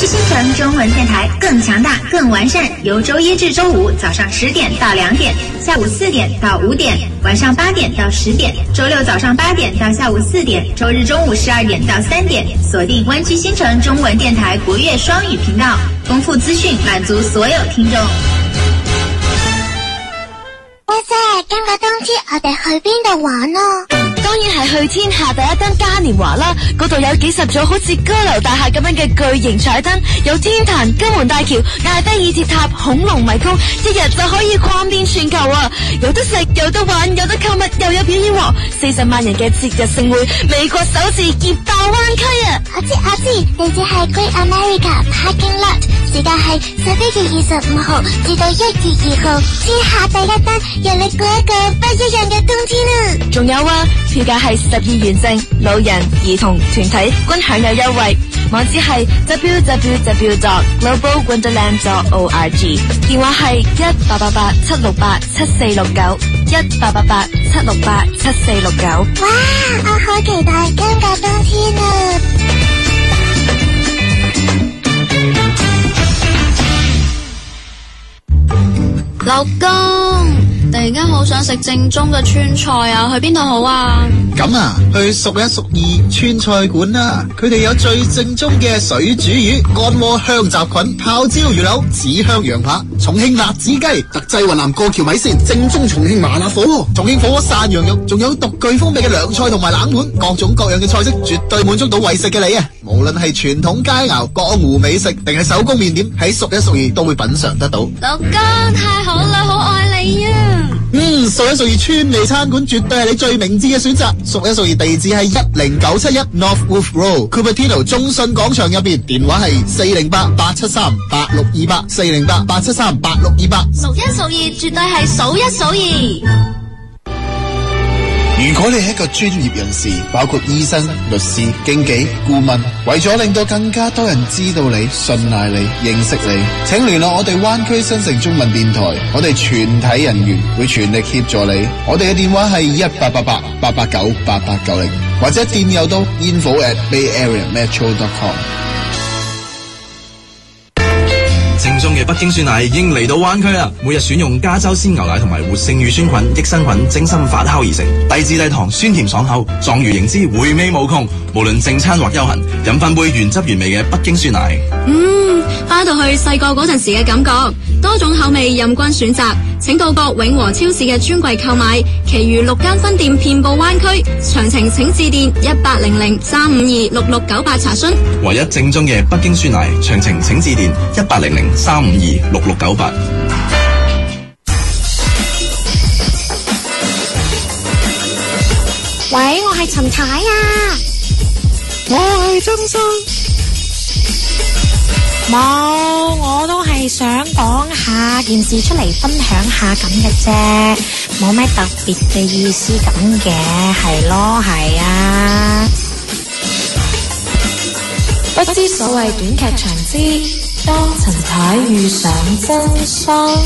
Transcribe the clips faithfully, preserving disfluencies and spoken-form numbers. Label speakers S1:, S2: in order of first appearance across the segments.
S1: 区新城中文電台更強大、更完善，由周一至周五早上十點到兩點，下午四點到五點，晚上八點到十點，周六早上八點到下午四點，周日中午十二點到三點，鎖定灣區新城中文電台國粵雙語頻道，豐富資訊，滿足所有聽眾。
S2: 姐姐，今個冬天我哋去邊度玩啊？
S3: 當然係去天下第一燈嘉年華啦！嗰度有幾十組好似高樓大廈咁樣嘅巨型彩燈，有天壇、金門大橋、艾菲爾鐵塔、恐龍迷宮，一日就可以逛遍全球啊！有得食，有得玩，有得購物，又有表演喎！四十萬人嘅節日盛會，美國首次熱爆灣區啊！
S2: 我知我知，地址係 Great America Parking Lot， 時間係十一月二十五號至到一月二號，天下第一燈，讓你過一個不一樣嘅冬天啊！
S3: 仲有啊！票價係十二元正，老人、兒童、團體均享有優惠。網址係 double-u double-u double-u dot global wonderland dot org， 電話係一八八八七六八七四六九，一八八八七六八七四六九。
S2: 哇！我好期待今個冬天啊！
S4: 老公，突然間好想食正宗嘅川菜啊，去邊度好啊？
S5: 咁啊，去蜀一蜀二川菜館啦，佢哋有最正宗嘅水煮魚、乾鍋香雜菌、泡椒魚柳、紫香羊扒、重慶辣子雞、特製雲南過橋米線、正宗重慶麻辣火鍋、重慶火鍋涮羊肉，仲有獨具風味嘅涼菜同埋冷盤，各種各樣嘅菜式絕對滿足到為食嘅你啊！無論係傳統佳肴、江湖美食，定係手工麵點，喺蜀一蜀二都會品嘗得到。
S4: 老公，太好啦，好愛你啊！
S5: 嗯，蜀一蜀二川味餐館絕對係你最明智嘅選擇。蜀一蜀二地址係一零九七一 North Wolf Road，Cupertino 中信廣場入邊，電話係四零八八七三八六二八，四零八八七三八六二八。
S4: 蜀一蜀二絕對係數一數二。
S6: 如果你係一個專業人士，包括醫生、律師、經紀、顧問，為咗令到更加多人知道你、信賴你、認識你，請聯絡我哋灣區新城中文電台，我哋全體人員會全力協助你。我哋嘅電話係一八八八八八九八八九零，或者電郵到 info at bay area metro dot com。
S7: 正宗嘅北京酸奶已經嚟到灣區啦！每日選用加州鮮牛奶同埋活性乳酸菌、益生菌精心發酵而成，低脂低糖，酸甜爽口，壯如凝脂，回味無窮。無論正餐或休閒，飲翻杯原汁原味嘅北京酸奶。
S4: 嗯，翻到去細個嗰陣時嘅感覺，多種口味任君選擇。請到各永和超市嘅專櫃購買，其餘六間分店遍佈灣區。詳情請致電一八零零三五二六六九八查詢。
S7: 唯一正宗嘅北京酸奶，詳情請致電一八零零三五二六六九八。
S2: 喂，我係陳太啊，
S8: 我係曾生。冇，我都係想講下件事出嚟分享下咁嘅啫，冇咩特別嘅意思咁嘅，係咯，係啊。不知所謂短劇長之當陳太遇上真相。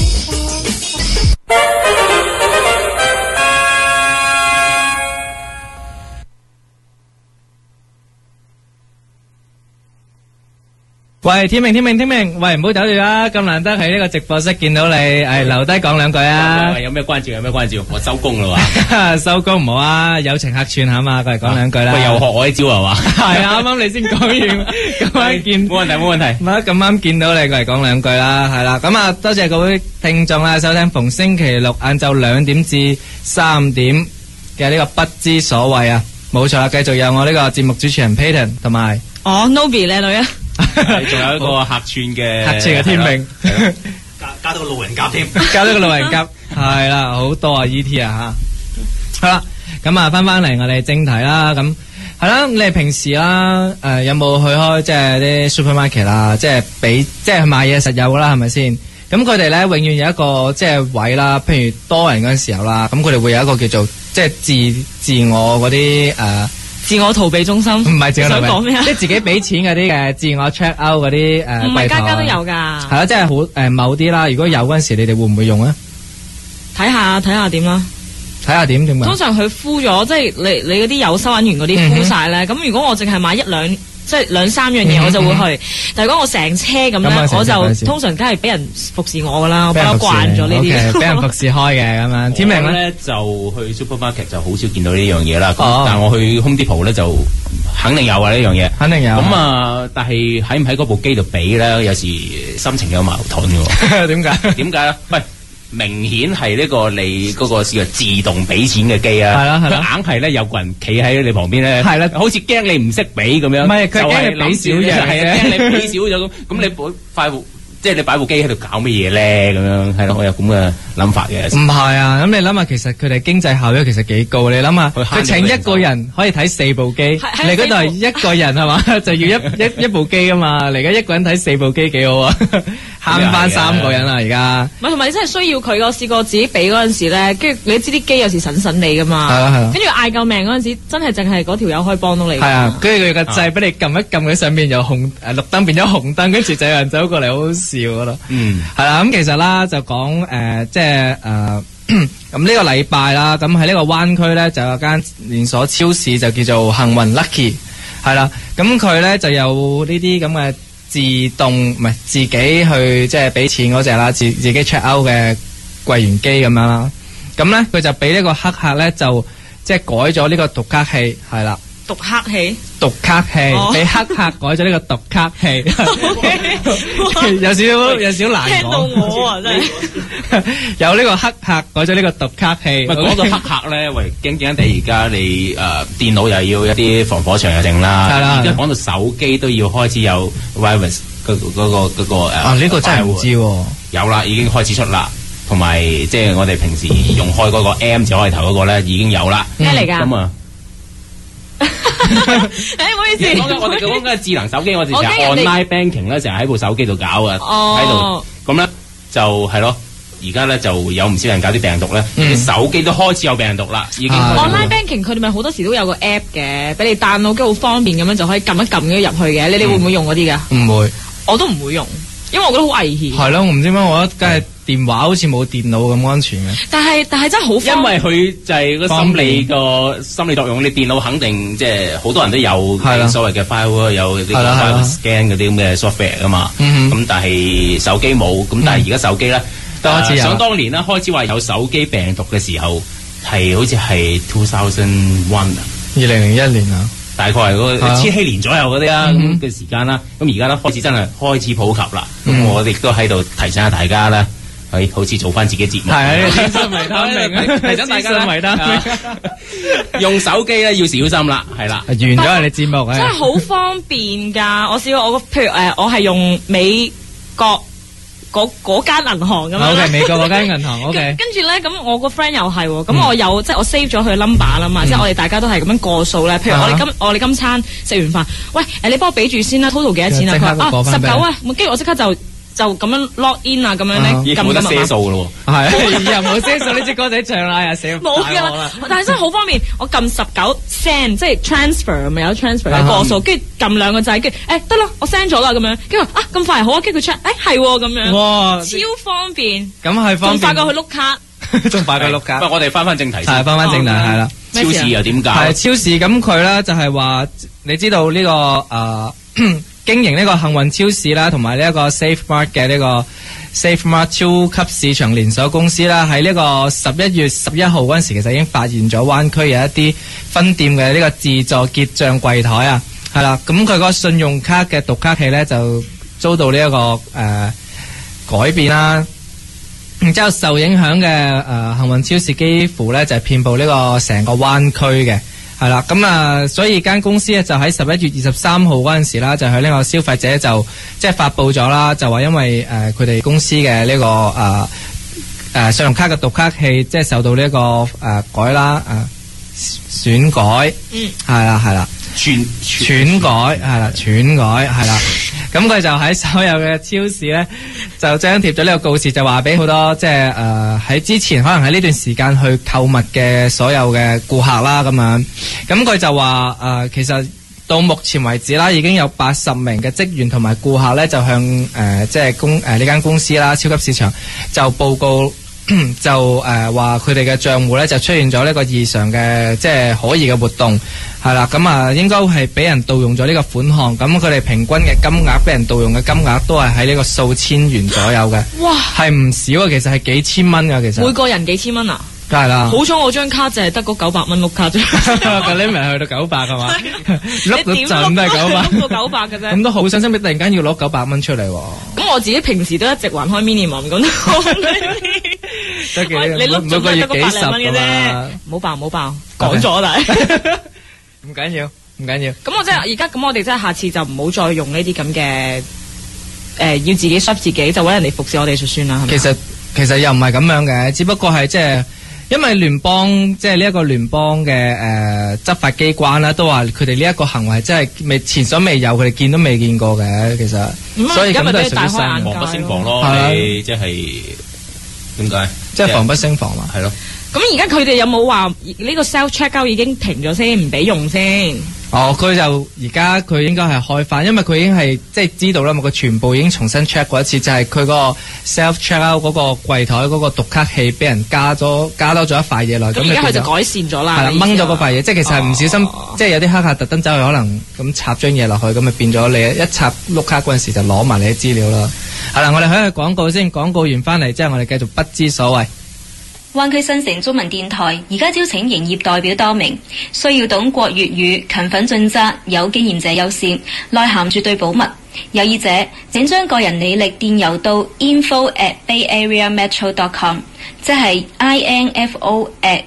S9: 喂，天明天明天明，喂，唔好走住啊！咁難得喺呢個直播室見到你，誒，留低講兩句啊！
S10: 有咩關照？有咩關照？我收工啦
S9: 喎！收工唔好啊！友情客串下嘛，過嚟講兩句啦！
S10: 喂，又學我呢招係嘛？
S9: 係啊，啱啱你先講完，咁啱見，
S10: 冇問題冇問題。
S9: 咁咁啱見到你過嚟講兩句啦，係啦，咁啊，多謝各位聽眾啦，收聽逢星期六晏晝兩點至三點嘅呢個不知所謂啊，冇錯啦，繼續有我呢個節目主持人 Payton 同埋
S11: 哦 Nobby 靚女啊！
S10: 仲有一個客串嘅
S9: 客串嘅天命，
S10: 加加到個路人甲添，
S9: 加咗個路人甲，係啦，好多啊 E T 啊吓，好啦，咁啊翻翻嚟我哋正題啦，咁係啦，你哋平時啦，誒有冇去開即係啲 supermarket 啦，即係俾即係買嘢實有噶啦，係咪先？咁佢哋咧永遠有一個即係位啦，譬如多人嗰陣時候啦，咁佢哋會有一個叫做即係自自我嗰啲誒。
S11: 自我逃避中心，唔
S9: 係自我逃避，
S11: 想講咩啊？
S9: 即係自己俾錢嗰啲嘅自我 check out 嗰啲誒，
S11: 唔係家家都有㗎。
S9: 係啦，即係好誒某啲啦。如果有嗰陣時，你哋會唔會用啊？
S11: 睇下睇下點啦。
S9: 睇下點點啊？
S11: 通常佢敷咗，即係你你嗰啲有收銀員嗰啲敷晒咧。咁、嗯、如果我淨係買一兩，即即係兩三樣嘢我就會去。但係如果我成車咁
S9: 咁啊
S11: 咧，我
S9: 成車
S11: 就通常梗係俾人服侍我噶啦，我不嬲慣咗呢啲。
S9: 俾人服侍開嘅咁樣。天明咧
S10: 咧就去 supermarket 就好少見到呢樣嘢啦。咁
S9: 哦
S10: 但係我去 Home Depot 咧就肯定有啊呢樣嘢。
S9: 肯定有。
S10: 咁啊，但係喺唔喺嗰部機度俾咧，有時心情有矛盾嘅喎。
S9: 點解？
S10: 點解咧？喂，明顯係呢個你嗰個叫自動俾錢嘅機啊，
S9: 係啦係啦
S10: 佢硬係咧有個人企喺你旁邊咧，
S9: 係啦
S10: 好似驚你唔識俾咁樣，
S9: 唔係佢驚你
S10: 就係
S9: 俾少嘢
S10: 係啊，驚你俾少咗咁，咁你部快部即係你擺部機喺度搞乜嘢咧？咁樣係咯，我有咁嘅諗法嘅。
S9: 唔係啊，咁你諗下，其實佢哋經濟效益其實幾高。你諗下，佢請一個人可以睇四部機，你嗰度係一個人係嘛，就要一一一部機啊嘛。你而家一個人睇四部機幾好啊，慳翻三個人啦而家。
S11: 唔係，同埋你真係需要佢。我試過自己俾嗰陣時咧，跟住你知啲機有時審審你噶嘛，
S9: 係啦係啦
S11: 跟住嗌救命嗰陣時，真係淨係嗰條友可以幫到你。
S9: 係啊，跟住佢個掣俾你撳一撳，佢上面由紅誒綠燈變咗紅燈，跟住就有人走過嚟，好好笑嗰度。
S10: 嗯，
S9: 係啦，咁其實啦就講誒，即係誒咁呢個禮拜啦，咁喺呢個灣區咧就有間連鎖超市就叫做幸運 Lucky， 係啦，咁佢咧就有呢啲咁嘅自動唔係自己去即係俾錢嗰隻啦，自自己 check out 嘅櫃員機咁樣啦，咁咧佢就俾呢個黑客咧就即係改咗呢個讀卡器，係啦。
S11: 讀黑器，
S9: 讀卡器，俾黑客改咗呢個讀卡器，有少少有少少難講。
S11: 聽到我啊，真係
S9: 有呢個黑客改咗呢個讀卡器。
S10: 唔係講到黑客咧，喂，驚驚地而家你誒電腦又要一啲防火牆又整啦，
S9: 係啦
S10: 而家講到手機都要開始有 virus 嗰嗰個嗰個誒。
S9: 啊，呢個真係唔知喎。
S10: 有啦，已經開始出啦。同埋即係我哋平時用開嗰個 M 字開頭嗰個咧已經有啦。
S11: 咩嚟㗎？
S10: 咁啊。
S11: 誒，唔好意思，
S10: 講緊我哋講緊智能手機，我哋成日
S11: 我驚人哋
S10: online banking 咧，成日喺部手機度搞啊，
S11: 哦
S10: 喺度咁咧就係咯。而家咧就有唔少人搞啲病毒咧，
S9: 嗯
S10: 啲手機都開始有病毒啦，已經
S9: 啊
S10: 開始
S11: online banking 佢哋咪好多時都有個 app 嘅，俾你 download，跟住好方便咁樣就可以撳一撳咗入去嘅。你哋會唔會用嗰啲㗎？
S9: 唔會，
S11: 我都唔會用，因為我覺得好危險。
S9: 係咯，我唔知點解，我覺得梗係電話好似冇電腦咁安全嘅。
S11: 但係但係真係好方
S10: 因為佢就係個心理個心理作用，你電腦肯定即係好多人都有
S9: 係啦
S10: 所謂嘅 file 有呢個
S9: 係啦係啦
S10: file scan 嗰啲咁嘅 software 噶嘛，
S9: 嗯哼
S10: 咁但係手機冇，咁但係而家手機咧，
S9: 都開始有
S10: 想當年咧開始話有手機病毒嘅時候，係好似係 two thousand one
S9: 二零零一年啊，
S10: 大概係嗰個
S9: 啊
S10: 千禧年左右嗰啲啦
S9: 嗯
S10: 咁嘅時間啦，咁而家咧開始真係開始普及啦，咁
S9: 嗯
S10: 我哋都喺度提醒下大家啦。係好似做翻自己節目，
S9: 係啊，資訊維他命啊，
S10: 提醒大家
S9: 資訊維他命
S10: 啦，用手機咧要小心啦，係啦。
S9: 完咗係你節目
S11: 真係
S9: 啊，
S11: 好方便㗎！我試過我個譬如誒，我係用美國嗰嗰間銀行咁樣啦
S9: OK，美國嗰間銀行 OK
S11: 跟跟住咧，咁我個 friend 又係喎，咁我有即係我 save 咗佢 number 啦嘛，即係我哋大家都係咁樣過數咧。譬如我哋今我哋今餐食完飯，喂誒，你幫我俾住先啦 ，total 幾多錢啊？
S9: 即刻
S11: 佢話啊
S9: 過返俾你
S11: 十九啊，咁跟住我即刻就就咁樣 log in 啊，咁樣咧撳
S10: 咦冇得
S11: 撳密碼。
S10: 賒數咯喎，
S9: 係又冇寫數呢支歌仔唱啦，又寫
S11: 冇㗎啦，但係真係好方便。我撳十九 send，即係 transfer 咪有 transfer 嘅過數，跟住撳兩個掣，跟住誒得啦，我 send 咗啦咁樣，跟住啊咁快好啊，跟住佢 check，誒係喎咁樣，
S9: 哇，
S11: 超方便，
S9: 咁係方便，
S11: 仲快過去碌卡。
S9: 仲快過碌卡
S10: 不。過我哋翻翻正題先，
S9: 係翻翻正題係啦，
S10: 超市又點搞？
S9: 係超市咁佢咧就係話，你知道呢、個誒、呃、經營呢個幸運超市啦，同埋呢一個 Safe Mart 嘅呢個 Safe Mart 超級市場連鎖公司啦，喺呢個十一月十一號嗰陣時，其實已經發現咗灣區有一啲分店嘅呢個自助結帳櫃台啊，係啦，咁佢個信用卡嘅讀卡器咧就遭到呢、一個誒、呃、改變啦。然之後受影響嘅誒幸運超市幾乎咧就係遍佈呢個成個灣區嘅，係啦，咁啊，所以間公司咧就喺十一月二十三號嗰陣時啦，就向呢個消費者就即係發布咗啦，就話因為誒佢哋公司嘅呢、這個誒誒、呃、信用卡嘅讀卡器即係受到呢、這個誒、呃、改啦誒選改，
S11: 嗯，
S9: 係啦係啦。
S10: 全
S9: 篡改係啦，篡改係啦，咁佢就喺所有嘅超市咧，就張貼咗呢個告示，就話俾好多即係誒喺之前可能喺呢段時間去購物嘅所有嘅顧客啦咁樣，咁佢就話誒、呃、其實到目前為止啦，已經有八十名嘅職員同埋顧客咧，就向誒、呃、即係公誒呢間公司啦，超級市場就報告就誒話佢哋嘅帳戶咧就出現咗呢個異常嘅即係可疑嘅活動，係啦，咁啊應該係俾人盜用咗呢個款項，咁佢哋平均嘅金額俾人盜用嘅金額都係喺呢個數千元左右嘅，
S11: 哇，係
S9: 唔少啊，其實係幾千蚊噶，其實
S11: 每個人幾千蚊啊？
S9: 梗係啦，
S11: 好彩我張卡就係得嗰九百蚊碌卡啫，
S9: 咁你咪去到九百係嘛？碌到盡都係九百，
S11: 碌到九百嘅啫。
S9: 咁都好傷心，你突然間要攞九百蚊出嚟喎。
S11: 咁我自己平時都一直還開 minimum 咁，你碌
S9: 每個月幾十嘅啫，
S11: 唔好爆唔好爆，講咗但係
S9: 唔緊要唔緊要。
S11: 咁我即係而家咁，我哋即係下次就唔好再用呢啲咁嘅誒，要自己 shop 自己，就揾人哋服侍我哋就算啦。
S9: 其實其實又唔係咁樣嘅，只不過係即係。因為聯邦即係呢一個聯邦嘅誒執法機關啦，都話佢哋呢一個行為真係未前所未有，佢哋見都未見過嘅，其實。
S11: 嗯、
S9: 所以咁都係屬於
S10: 防不勝防咯，你即係點解？
S9: 即係防不勝防嘛。
S10: 係咯。
S11: 咁而家佢哋有冇話呢個 self check out 已經停咗先，唔俾用先？
S9: 哦，佢就而家佢應該係開翻，因為佢已經係即係知道啦嘛，佢全部已經重新 check 過一次，就係佢個 self check out 嗰個櫃台嗰個讀卡器俾人加咗加多咗一塊嘢落。
S11: 咁而家佢就改善咗啦。
S9: 係啦，掹咗嗰塊嘢，即係其實係唔小心，哦、即係有啲黑客特登走去可能咁插張嘢落去，咁咪變咗你一插碌卡嗰陣時就攞埋你啲資料啦。係啦，我哋去去廣告先，廣告完翻嚟之後，我哋繼續不知所謂。
S12: 灣區新城中文電台而家招請營業代表多名，需要懂國粵語、勤奮盡責、有經驗者優先，內涵絕對保密。有意者請將個人履歷電郵到 info at bayareametro dot com， 即係 info at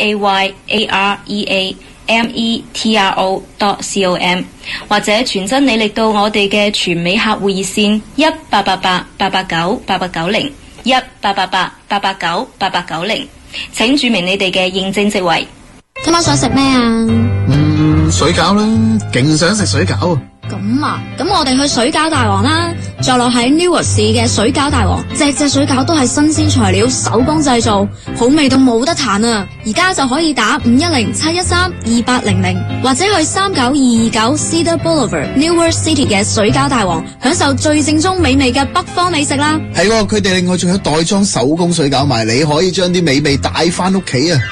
S12: bayareametro dot com， 或者傳真履歷到我哋嘅全美客戶熱線一八八八八八九八八九零。一八八八八八九八八九零，請注明你哋嘅認證職位。
S2: 今晚想食咩啊？
S5: 嗯，水餃啦，勁想食水餃。
S13: 咁啊，咁我哋去水餃大王啦，坐落喺 Newark 市嘅水餃大王，隻隻水餃都係新鮮材料，手工製造，好味到冇得彈啊！而家就可以打五一零七一三二八零零，或者去三九二二九 Cedar Boulevard Newark City 嘅水餃大王，享受最正宗美味嘅北方美食啦。
S6: 係喎，佢哋另外仲有袋裝手工水餃賣，你可以將啲美味帶翻屋企啊！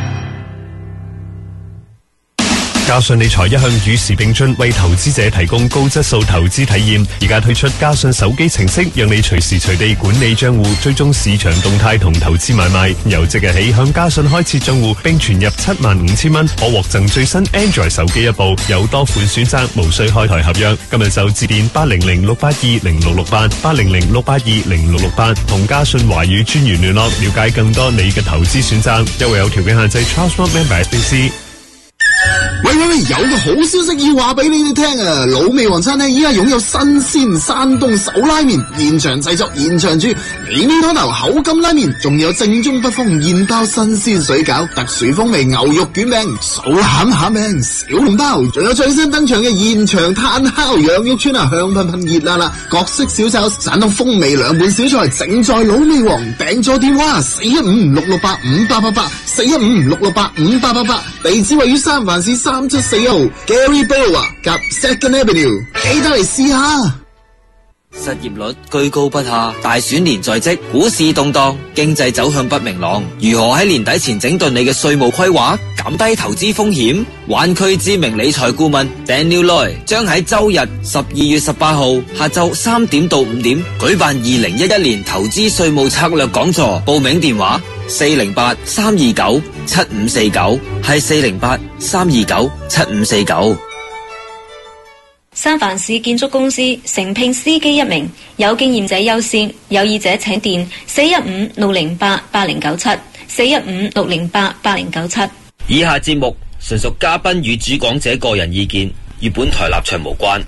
S14: 嘉信理財一向與時並進，為投資者提供高質素投資體驗。而家推出嘉信手機程式，讓你隨時隨地管理賬戶，追蹤市場動態同投資買賣。由即日起向嘉信開設賬戶，並存入七萬五千蚊，可獲贈最新 Android 手機一部，有多款選擇，無需開台合約。今日就致電八零零六八二零六六八八零零六八二零六六八，同嘉信華語專員聯絡，了解更多你嘅投資選擇。優惠有條件限制 ，Charles One Member S B C。
S5: 喂喂喂，有個好消息要話俾你哋聽啊！老味王餐廳依家擁有新鮮山東手拉麵，現場製作現場煮，美味湯頭口感拉麵，仲有正宗北風現包新鮮水餃，特殊風味牛肉卷餅，數餡餡餅小籠包，仲有最新登場嘅現場炭烤羊肉串啊，香噴噴熱辣辣，各式小炒，山東風味兩盤小菜，正在老味王，訂座電話四一五六六八五八八八，四一五六六八五八八八，地址位於三藩市三七四號 Gary Boulevard 及 Second Avenue， 記得嚟試下。
S15: 失業率居高不下，大選年在即，股市動盪，經濟走向不明朗。如何喺年底前整頓你嘅稅務規劃，減低投資風險？灣區知名理財顧問 Daniel Loy 將喺周日十二月十八號下晝三點到五點舉辦二零一一年投資稅務策略講座，報名電話四零八三二九七五四九，係四零八三二九七五四九。
S12: 三藩市建築公司誠聘司機一名，有經驗者優先，有意者請電四一五六零八八零九七，四一五六零八八零九七。
S15: 以下節目純屬嘉賓與主講者個人意見，與本台立場無關。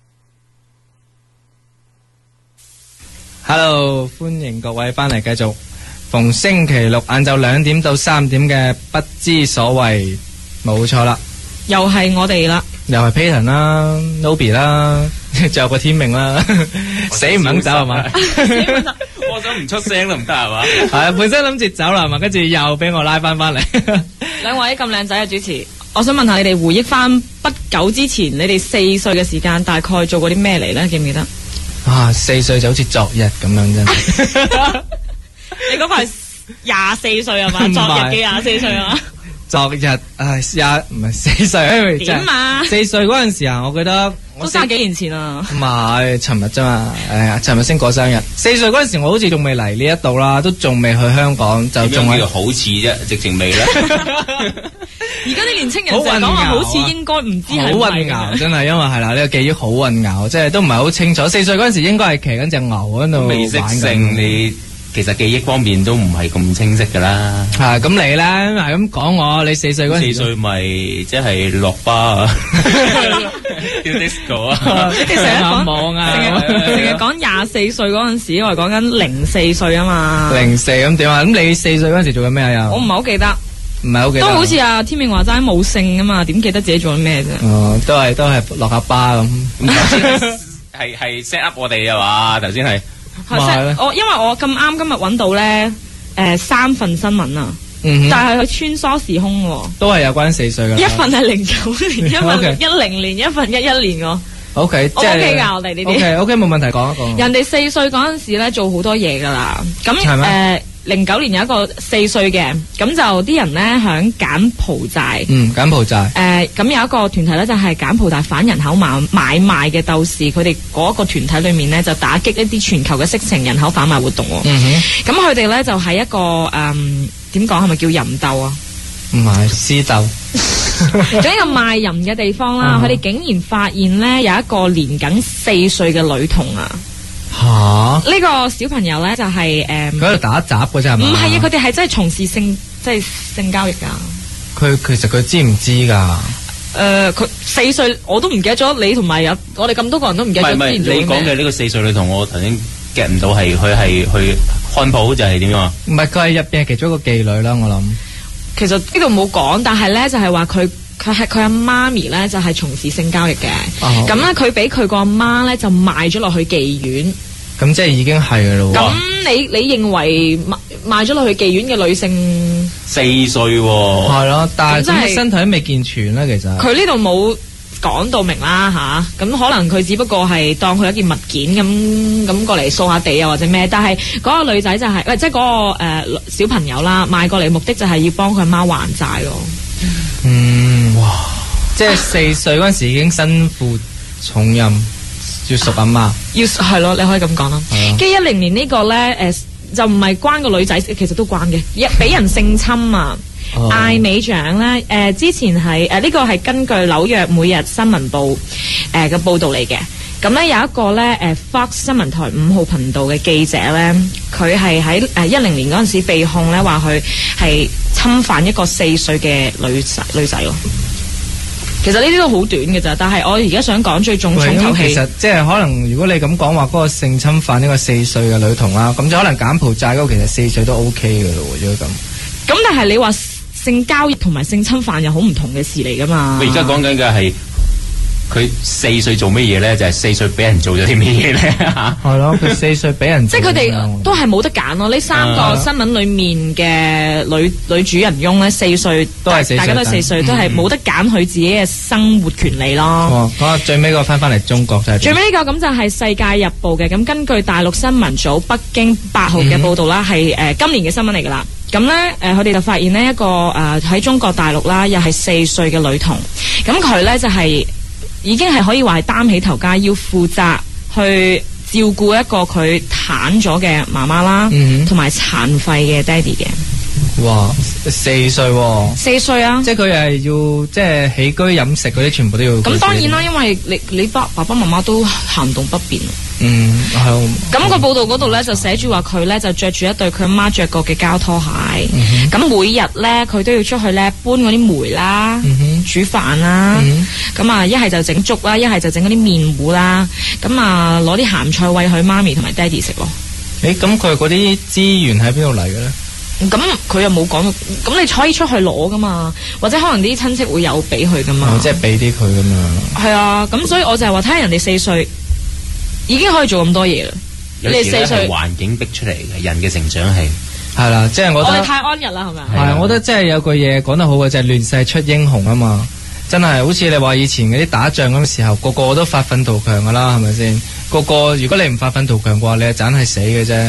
S9: Hello， 歡迎各位翻嚟，繼續逢星期六晏晝兩點到三點嘅不知所謂，冇錯啦，
S11: 又係我哋啦。
S9: 又係 Payton 啦 ，Nobby 啦，仲有個天命啦，死唔肯走係嘛？
S10: 我想唔出聲都唔得係嘛？
S9: 係啊，本身諗住走啦係嘛，跟住又俾我拉翻翻嚟。
S11: 兩位咁靚仔嘅主持，我想問下你哋回憶翻不久之前，你哋四歲嘅時間大概做過啲咩嚟咧？記唔記得？
S9: 啊，四歲就好似昨日咁樣真係。
S11: 你嗰排廿四歲係嘛？昨日嘅廿四歲啊嘛？
S9: 昨日唉廿唔係四歲，因為
S11: 點啊？
S9: 四歲嗰陣時啊，我記得
S11: 都三幾年前啊。
S9: 唔係，尋日啫嘛。誒呀，尋日先過生日。四歲嗰陣時，我好似仲未嚟呢一度啦，都仲未去香港，就仲係
S10: 好似啫，直情未咧。
S11: 而家啲年青人就講話好似應該唔知係
S9: 好混淆，真係因為係啦，呢個記憶好混淆，即係都唔係好清楚。四歲嗰陣時應該係騎緊隻牛喺度
S10: 未識性，你其實記憶方面都唔係咁清晰噶啦。
S9: 係咁你咧係咁講我，你四歲嗰陣時，
S10: 四歲咪即係落巴啊，跳 disco 啊，
S11: 你成日講
S9: 網啊，
S11: 成日成日講廿四歲嗰陣時，我係講緊零四歲啊嘛。
S9: 零四咁點啊？咁你四歲嗰陣時做緊咩啊？
S11: 我唔係好記得。
S9: 唔係好記得，
S11: 都好似阿天命話齋冇性啊嘛，點記得自己做緊咩啫？
S9: 哦，都係都係落下巴咁。
S10: 係係 set up 我哋啊嘛，頭先係。
S11: 係 set 我，因為我咁啱今日揾到咧，誒三份新聞啊，
S9: 嗯，
S11: 但係佢穿梭時空喎。
S9: 都係有關四歲㗎。
S11: 一份係零九年，一份一零年，一份一一年喎。
S9: O K，即係
S11: O K 㗎，我哋呢啲。
S9: O K O K 冇問題，講一講。
S11: 人哋四歲嗰陣時咧做好多嘢㗎啦，咁誒。零九年有一個四歲嘅，咁就啲人咧響柬埔寨，
S9: 嗯，柬埔寨，
S11: 誒，咁有一個團體咧就係柬埔寨反人口買買賣嘅鬥士，佢哋嗰個團體裏面咧就打擊一啲全球嘅色情人口販賣活動。
S9: 嗯哼，
S11: 咁佢哋咧就係一個誒點講係咪叫淫鬥啊？
S9: 唔係私鬥，
S11: 總之個賣淫嘅地方啦，佢哋竟然發現咧有一個年僅四歲嘅女童啊！
S9: 吓！
S11: 呢個小朋友咧就係誒，
S9: 佢喺度打雜嗰陣係嘛？
S11: 唔係啊，佢哋係真係從事性即係性交易噶。
S9: 佢其實佢知唔知噶？
S11: 誒，佢四歲我都唔記得咗，你同埋有我哋咁多個人都唔記得咗。
S10: 唔係唔係，你講嘅呢個四歲女童，我頭先 get 唔到係佢係去看鋪就係點樣啊？
S9: 唔係，佢係入邊係其中一個妓女啦，我諗。
S11: 其實呢度冇講，但係咧就係話佢。佢係佢阿媽咪咧，就係、是、從事性交易嘅。咁咧、oh.，佢俾佢個阿媽咧就賣咗落去妓院。
S9: 咁即係已經係嘅咯喎。
S11: 咁你你認為賣賣咗落去妓院嘅女性
S10: 四歲喎、哦？
S9: 係咯，但係點解身體都未健全咧？其實
S11: 佢呢度冇講到明啦吓，咁、啊、可能佢只不過係當佢一件物件咁咁過嚟掃下地啊或者咩，但係嗰個女仔就係、是，喂，即係嗰個誒、呃、小朋友啦，賣過嚟目的就係要幫佢阿媽還債咯。
S9: 嗯，哇！即係四歲嗰陣時已經身負重任，要贖阿媽，
S11: 要係咯，你可以咁講啦。跟住一零年呢個咧，誒、呃、就唔係關個女仔，其實都關嘅，一俾人性侵啊！
S9: 哦、
S11: 艾美獎咧，誒、呃、之前係誒呢個係根據紐約每日新聞報誒嘅、呃、報導嚟嘅。咁咧有一個咧誒、呃、Fox 新聞台五號頻道嘅記者咧，佢係喺誒一零年嗰陣時被控咧話佢係侵犯一個四歲嘅女仔女仔咯。其實呢啲都好短嘅咋，但係我而家想講最重重頭戲。
S9: 其實即係可能如果你咁講話嗰個性侵犯呢個四歲嘅女童啦，咁就可能柬埔寨嗰個其實四歲都 OK 嘅咯，如果咁。咁
S11: 但係你話性交易同埋性侵犯又好唔同嘅事嚟噶嘛？
S10: 我而家講緊嘅係。佢四歲做乜嘢咧？就係、是、四歲俾人做咗啲乜嘢咧？
S9: 係咯，佢四歲俾人
S11: 即係佢哋都係冇得揀咯。呢三個新聞裡面嘅女女主人翁咧，四歲
S9: 都係四歲，
S11: 大家都係四歲，嗯、都係冇得揀佢自己嘅生活權利咯。
S9: 哦，好啊，最尾個翻翻嚟中國就係
S11: 最尾呢個咁就係《世界日報》嘅。咁根據大陸新聞組北京八號嘅報導啦，係誒、嗯呃、今年嘅新聞嚟㗎啦。咁咧誒，佢、呃、哋就發現呢一個誒喺、呃、中國大陸啦，又係四歲嘅女童。咁佢咧就係、是。已經係可以話係擔起頭家，要負責去照顧一個佢癱咗嘅媽媽啦，同埋殘廢嘅爹哋嘅。
S9: 哇！四歲喎，
S11: 四歲啊！
S9: 即係佢係要即係起居飲食嗰啲，全部都要。
S11: 咁當然啦，因為你你爸爸爸媽媽都行動不便。
S9: 嗯，係。
S11: 咁、那個報道嗰度咧就寫住話佢咧就着住一對佢阿媽着過嘅膠拖鞋。咁、嗯、每日咧佢都要出去咧搬嗰啲煤啦，嗯、煮飯啦。咁啊一係就整粥啦，一係就整嗰啲麵糊啦。咁啊攞啲鹹菜餵佢媽咪同埋爹哋食咯。
S9: 誒，咁佢嗰啲資源喺邊度嚟嘅咧？
S11: 咁佢又冇講到，咁你可以出去攞噶嘛，或者可能啲親戚會有俾佢噶嘛，
S9: 哦、即係俾啲佢咁樣。係
S11: 啊，咁所以我就係話睇下人哋四歲已經可以做咁多嘢啦。
S10: 你哋四歲環境逼出嚟嘅，人嘅成長係
S9: 係啦，即係我覺得
S11: 我哋太安逸啦，係咪？
S9: 係啊，我覺得即係有句嘢講得好嘅，就係亂世出英雄啊嘛。真係好似你話以前嗰啲打仗嗰時候，個個都發奮圖強噶啦，係咪先？個個如果你唔發奮圖強嘅話，你係盞係死嘅啫。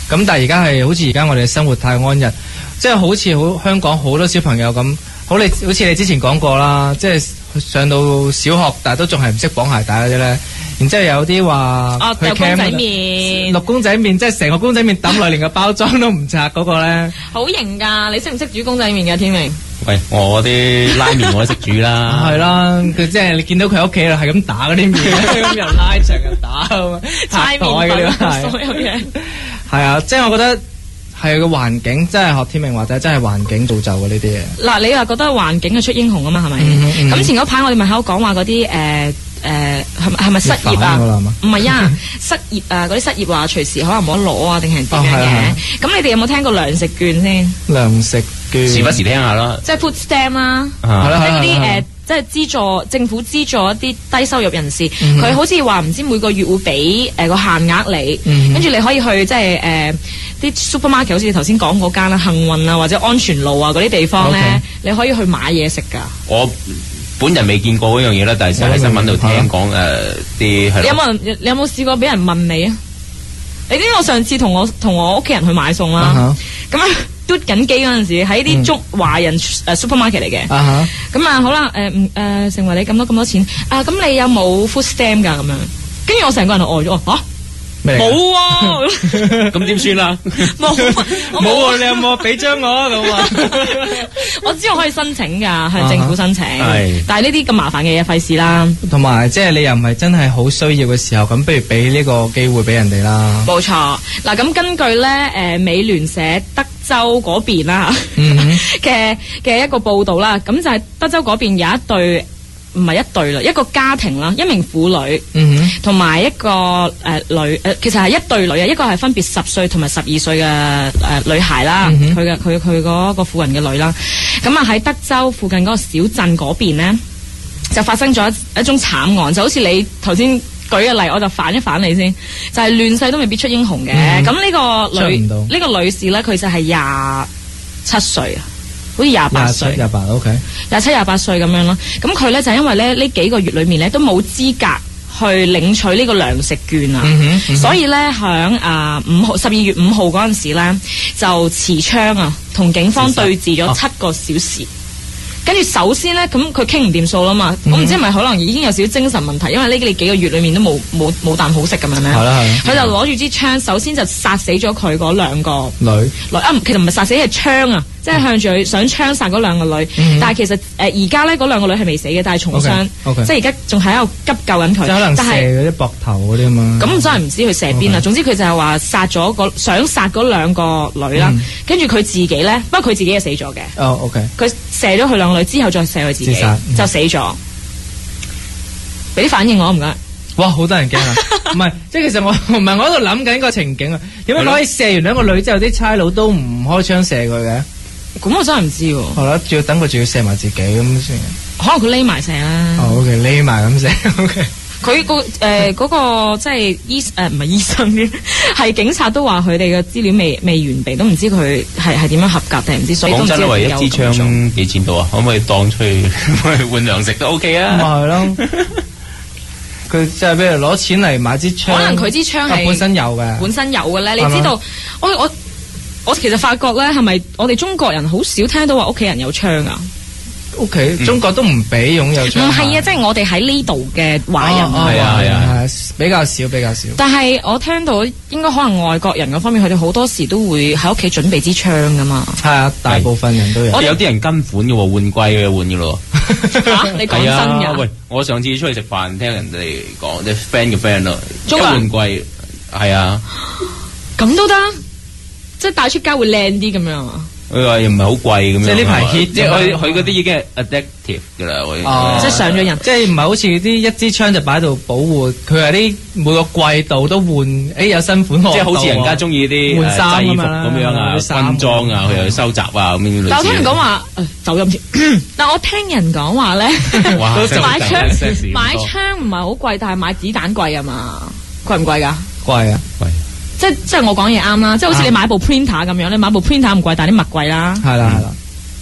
S9: 咁但係而家係好似而家我哋嘅生活太安逸，即係好似好香港好多小朋友咁，好你好似你之前講過啦，即係上到小學但係都仲係唔識綁鞋帶嗰啲咧。然之後有啲話
S11: 哦，有公仔麵，
S9: 淥公仔麵，即係成個公仔麵抌落連個包裝都唔拆嗰個咧，
S11: 好型㗎！你識唔識煮公仔麵㗎，天明？
S10: 喂，我啲拉麵我都識煮啦。
S9: 係啦，佢即係你見到佢屋企啦，係咁打嗰啲麵，咁又拉長又打咁啊，拆台嗰啲係。所有嘢係啊，即係我覺得係個環境，真係學天明或者真係環境造就嘅呢啲嘢。嗱，
S11: 你話覺得環境係出英雄啊嘛，係咪？咁、嗯嗯、前嗰排我哋咪喺度講話嗰啲誒。呃誒係咪係咪失業啊？唔係啊，失業啊！嗰啲失業話隨時可能冇得攞啊，定係點樣嘅？咁你哋有冇聽過糧食券先？
S9: 糧食券
S10: 時不時聽下啦。
S11: 即係 food stamp 啦，即
S10: 係
S11: 嗰啲誒，即係資助政府資助一啲低收入人士。佢好似話唔知每個月會俾誒個限額你，跟住你可以去即係誒啲 supermarket，好似頭先講嗰間啦，幸運啊或者安全路啊嗰啲地方咧，你可以去買嘢食㗎。
S10: 我本人未見過嗰樣嘢啦，但係成日喺新聞度聽講誒啲係。
S11: 你有冇人？你有冇試過俾人問你啊？你知我上次同我同我屋企人去買餸啦，咁啊嘟緊機嗰陣時喺啲中華人誒 supermarket 嚟嘅，咁啊好啦誒唔誒成為你咁多咁多錢啊，咁你有冇 food stamp 㗎咁樣？跟住我成個人就呆咗，嚇！冇啊！
S10: 咁點算啦？
S11: 冇
S9: 冇啊！你有冇俾張我啊？咁啊！
S11: 我知我可以申請㗎，向政府申請。係，但係呢啲咁麻煩嘅嘢費事啦。
S9: 同埋即係你又唔係真係好需要嘅時候，咁不如俾呢個機會俾人哋啦。
S11: 冇錯。嗱，咁根據咧誒美聯社德州嗰邊啦嘅嘅一個報導啦，咁就係德州嗰邊有一對。唔係一對啦，一個家庭啦，一名婦女，同埋、嗯、一個誒、呃、女誒、呃，其實係一對女啊，一個係分別十歲同埋十二歲嘅誒女孩啦，佢嘅佢佢嗰個婦人嘅女啦，咁啊喺德州附近嗰個小鎮嗰邊咧，就發生咗一一宗慘案，就好似你頭先舉嘅例，我就反一反你先，就係、是、亂世都未必出英雄嘅，咁呢、嗯、個女呢個女士咧，佢就係廿七歲啊。好似廿八歲，
S9: 廿八 OK，
S11: 廿七廿八歲咁樣咯。咁佢咧就因為咧呢幾個月裏面咧都冇資格去領取呢個糧食券啊，嗯嗯、所以咧響啊五號十二月五號嗰陣時咧就持槍啊同警方對峙咗七個小時。跟住、哦、首先咧咁佢傾唔掂數啦嘛，嗯、我唔知係咪可能已經有少少精神問題，因為呢幾幾個月裏面都冇冇冇啖好食咁樣咧。係啦係啦，佢就攞住支槍，首先就殺死咗佢嗰兩個女女啊，其實唔係殺死係槍啊。即係向住佢想槍殺嗰兩個女，嗯、但係其實誒而家咧嗰兩個女係未死嘅，但係重傷，okay, okay. 即係而家仲喺度急救緊佢。即係可能射嗰啲膊頭嗰啲啊嘛。咁真係唔知佢射邊啊！Okay. 總之佢就係話殺咗個想殺嗰兩個女啦，跟住佢自己咧，不過佢自己係死咗嘅。哦 ，OK。佢射咗佢兩個女之後再射佢自己，自殺就死咗。俾啲、嗯、反應我唔該。
S9: 哇！好多人驚啊！唔係，即係其實我唔係我喺度諗緊個情景啊。點解可以射完兩個女之後，啲差佬都唔開槍射佢嘅？
S11: 咁我真係唔知喎。係啦，
S9: 仲要等佢，仲要射埋自己咁先。
S11: 可能佢匿埋射啦。
S9: 哦 ，OK，匿埋咁射。OK。
S11: 佢個誒嗰個即係醫誒唔係醫生嘅，係警察都話佢哋嘅資料未未完備，都唔知佢係係點樣合格定係唔知。所以
S10: 講真啦，為一支槍幾錢到啊？可唔可以當出去換糧食都 OK 啊？
S9: 咪係咯。佢即係譬如攞錢嚟買支槍，
S11: 可能佢支槍係
S9: 本身有嘅，
S11: 本身有嘅咧。你知道，我我我其實發覺咧，係咪我哋中國人好少聽到話屋企人有槍啊？
S9: 屋企中國都唔俾擁有槍。
S11: 唔係啊，即係我哋喺呢度嘅華人
S9: 係啊係啊，比較少比較少。
S11: 但係我聽到應該可能外國人嗰方面，佢哋好多時都會喺屋企準備支槍噶嘛。
S9: 係啊，大部分人都有。
S10: 有啲人跟款嘅喎，換貴嘅換嘅咯。
S11: 嚇！你講真㗎？
S10: 喂，我上次出去食飯，聽人哋講，啲 friend 嘅 friend 咯，中國換貴係啊。
S11: 咁都得，即係帶出街會靚啲咁樣啊？
S10: 佢話又唔係好貴咁樣，
S9: 即係呢排 hit，
S10: 即係佢佢嗰啲已經係 addictive 㗎啦，
S9: 哦，
S11: 即係上咗癮，
S9: 即係唔係好似啲一支槍就擺喺度保護，佢係啲每個季度都換，誒有新款貨，
S10: 即係好似人家中意啲
S9: 換衫
S10: 制服咁樣啊，軍裝啊，佢又收集啊咁樣。
S11: 但我聽人講話，誒走音先。但我聽人講話咧，買槍買槍唔係好貴，但係買子彈貴啊嘛，貴唔貴㗎？
S9: 貴啊，貴。
S11: 即即係我講嘢啱啦，即係好似你買部 printer 咁樣，你買部 printer 唔貴，但係啲墨貴啦。
S9: 係啦係啦。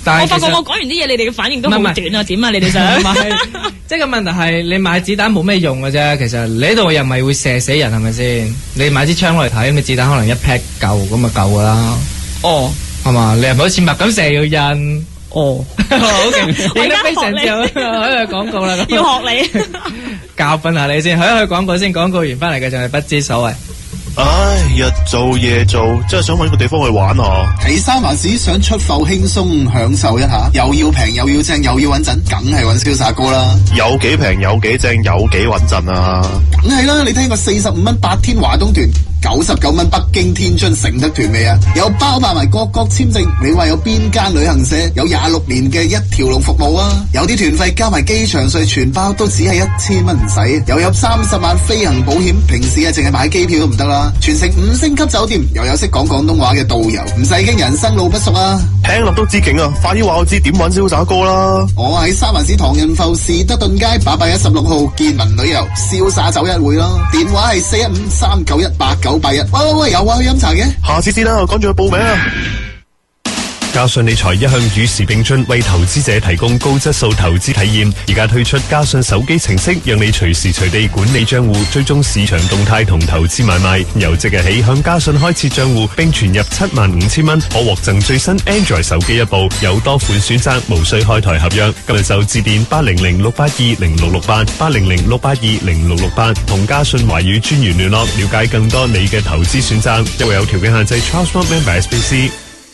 S9: 但係
S11: 我發覺
S9: 其實
S11: 我講完啲嘢，你哋嘅反應都好
S9: 唔係
S11: 短啊！點啊？你哋想？
S9: 唔係，即係個問題係你買子彈冇咩用嘅啫。其實你呢度又唔係會射死人係咪先？你買支槍落嚟睇，咁子彈可能一 pack 夠咁就夠噶啦。
S11: 哦，
S9: 係嘛？你係咪好似麥咁射要印？
S11: 哦，
S9: 好嘅，影得非常之好，可以去廣告啦。
S11: 要學你
S9: 教訓下你先，去一去廣告先，廣告完翻嚟嘅就係不知所謂。
S16: 唉，日做夜做，真係想搵個地方去玩下。
S5: 喺三藩市想出埠輕鬆享受一下，又要平又要正又要穩陣，梗係搵瀟灑哥啦。
S16: 有幾平有幾正有幾穩陣啊！
S5: 梗係啦，你聽過四十五蚊八天華東團，九十九蚊北京天津承德團未啊？有包辦埋各國簽證，你話有邊間旅行社有廿六年嘅一條龍服務啊？有啲團費加埋機場稅全包都只係一千蚊唔使，又有三十萬飛行保險，平時啊淨係買機票都唔得啦。全城五星級酒店，又有識講廣東話嘅導遊，唔使驚人生路不熟啊！
S16: 聽落都知勁啊！快啲話我知點搵瀟灑哥啦！
S5: 我喺三藩市唐人埠士德頓街八百一十六號健民旅遊瀟灑走一會咯，電話係四一五三九一八九八一。喂喂喂，有話去飲茶嘅？
S16: 下次先啦，趕住去報名啊！
S14: 嘉信理財一向與時並進，為投資者提供高質素投資體驗。而家推出嘉信手機程式，讓你隨時隨地管理賬戶，追蹤市場動態同投資買賣。由即日起向嘉信開設賬戶，並存入七萬五千蚊，可獲贈最新 Android 手機一部，有多款選擇，無需開台合約。今日就致電八零零六八二零六六八八零零六八二零六六八，同嘉信華語專員聯絡，了解更多你嘅投資選擇。因為有條件限制 ，Charles Not Member S B C。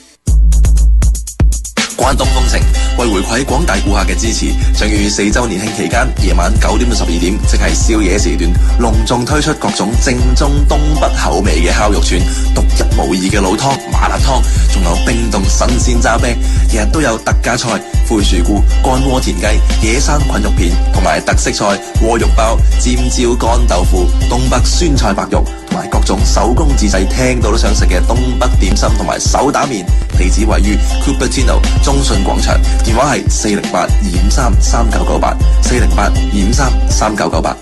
S7: 關東風城為回饋廣大顧客嘅支持，將於四周年慶期間，夜晚九點到十二點，即係宵夜時段，隆重推出各種正宗東北口味嘅烤肉串、獨一無二嘅老湯、麻辣湯，仲有冰凍新鮮炸啤，日日都有特價菜、灰樹菇、乾鍋田雞、野生菌肉片，同埋特色菜鍋肉包、尖椒乾豆腐、東北酸菜白肉，同埋各種手工自製聽到都想食嘅東北點心同埋手打麵。地址位於 Cupertino 中信廣場，電話係四零八二五三三九九八，四零八二五三三九九八。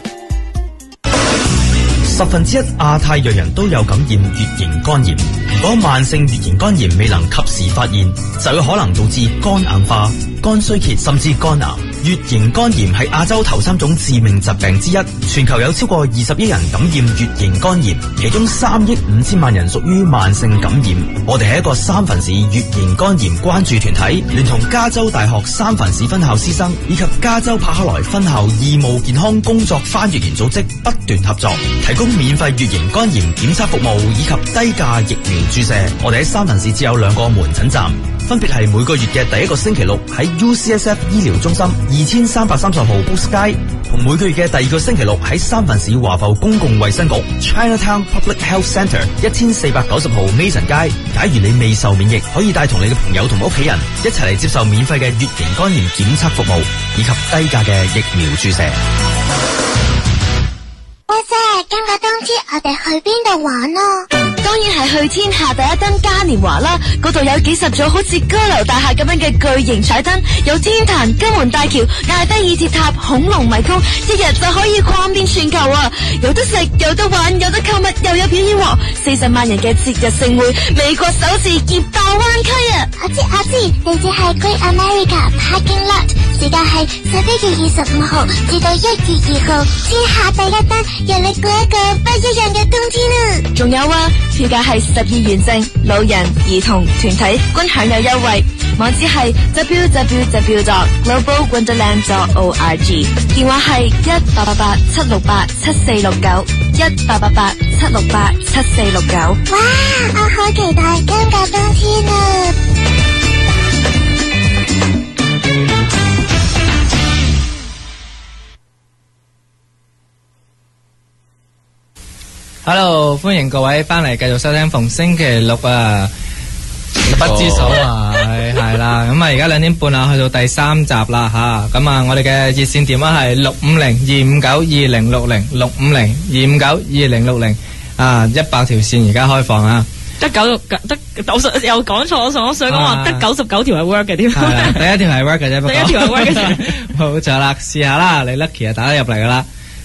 S17: 十分之一亞太裔人都有感染乙型肝炎，如果慢性乙型肝炎未能及時發現，就有可能導致肝硬化、肝衰竭甚至肝癌。乙型肝炎係亞洲頭三種致命疾病之一，全球有超過二十億人感染乙型肝炎，其中三億五千萬人屬於慢性感染。我哋係一個三藩市乙型肝炎關注團體，聯同加州大學三藩市分校師生以及加州柏克萊分校義務健康工作翻譯員組織不斷合作，提供免費乙型肝炎檢測服務以及低價疫苗注射。我哋喺三藩市只有兩個門診站，分別係每個月嘅第一個星期六喺 U C S F 醫療中心二千三百三十號 Boost 街，同每個月嘅第二個星期六喺三藩市華埠公共衛生局 Chinatown Public Health Center 一千四百九十號 Mason 街。假如你未受免疫，可以帶同你嘅朋友同屋企人一齊嚟接受免費嘅乙型肝炎檢測服務以及低價嘅疫苗注射。
S2: 喂姐，今個冬天我哋去邊度玩啊？
S3: 當然係去天下第一燈嘉年華啦！嗰度有幾十座好似高樓大廈咁樣嘅巨型彩燈，有天壇、金門大橋、艾菲爾鐵塔、恐龍迷宮，一日就可以逛遍全球啊！有得食，有得玩，有得購物，又有表演喎！四十萬人嘅節日盛會，美國首次熱爆灣區啊！
S2: 我知我知，地址係 Great America Parking Lot， 時間係十一月二十五號至到一月二號，天下第一燈，讓你過一個不一樣嘅冬天啊！
S3: 仲有啊，票價係十二元正，老人、兒童、團體均享有優惠。網址係 w w w dot global wonderland dot org， 電話係一八八八七六八七四六九，一八八八七六八七四六九。
S2: 哇，我好期待今個冬天啊！
S9: Hello， 歡迎各位翻嚟繼續收聽逢星期六啊不知所謂係啦，咁啊而家兩點半啊，去到第三集啦吓，咁啊我哋嘅熱線電話係六五零二五九二零六零六五零二五九二零六零啊，一百條線而家開放啊，
S11: 得九得九十又講錯，我想講話得九十九條係 work 嘅添，
S9: 第一條係 work 嘅啫，
S11: 第一條係 work 嘅啫，
S9: 冇錯啦，試下啦，你 lucky 啊打得入嚟噶啦。咁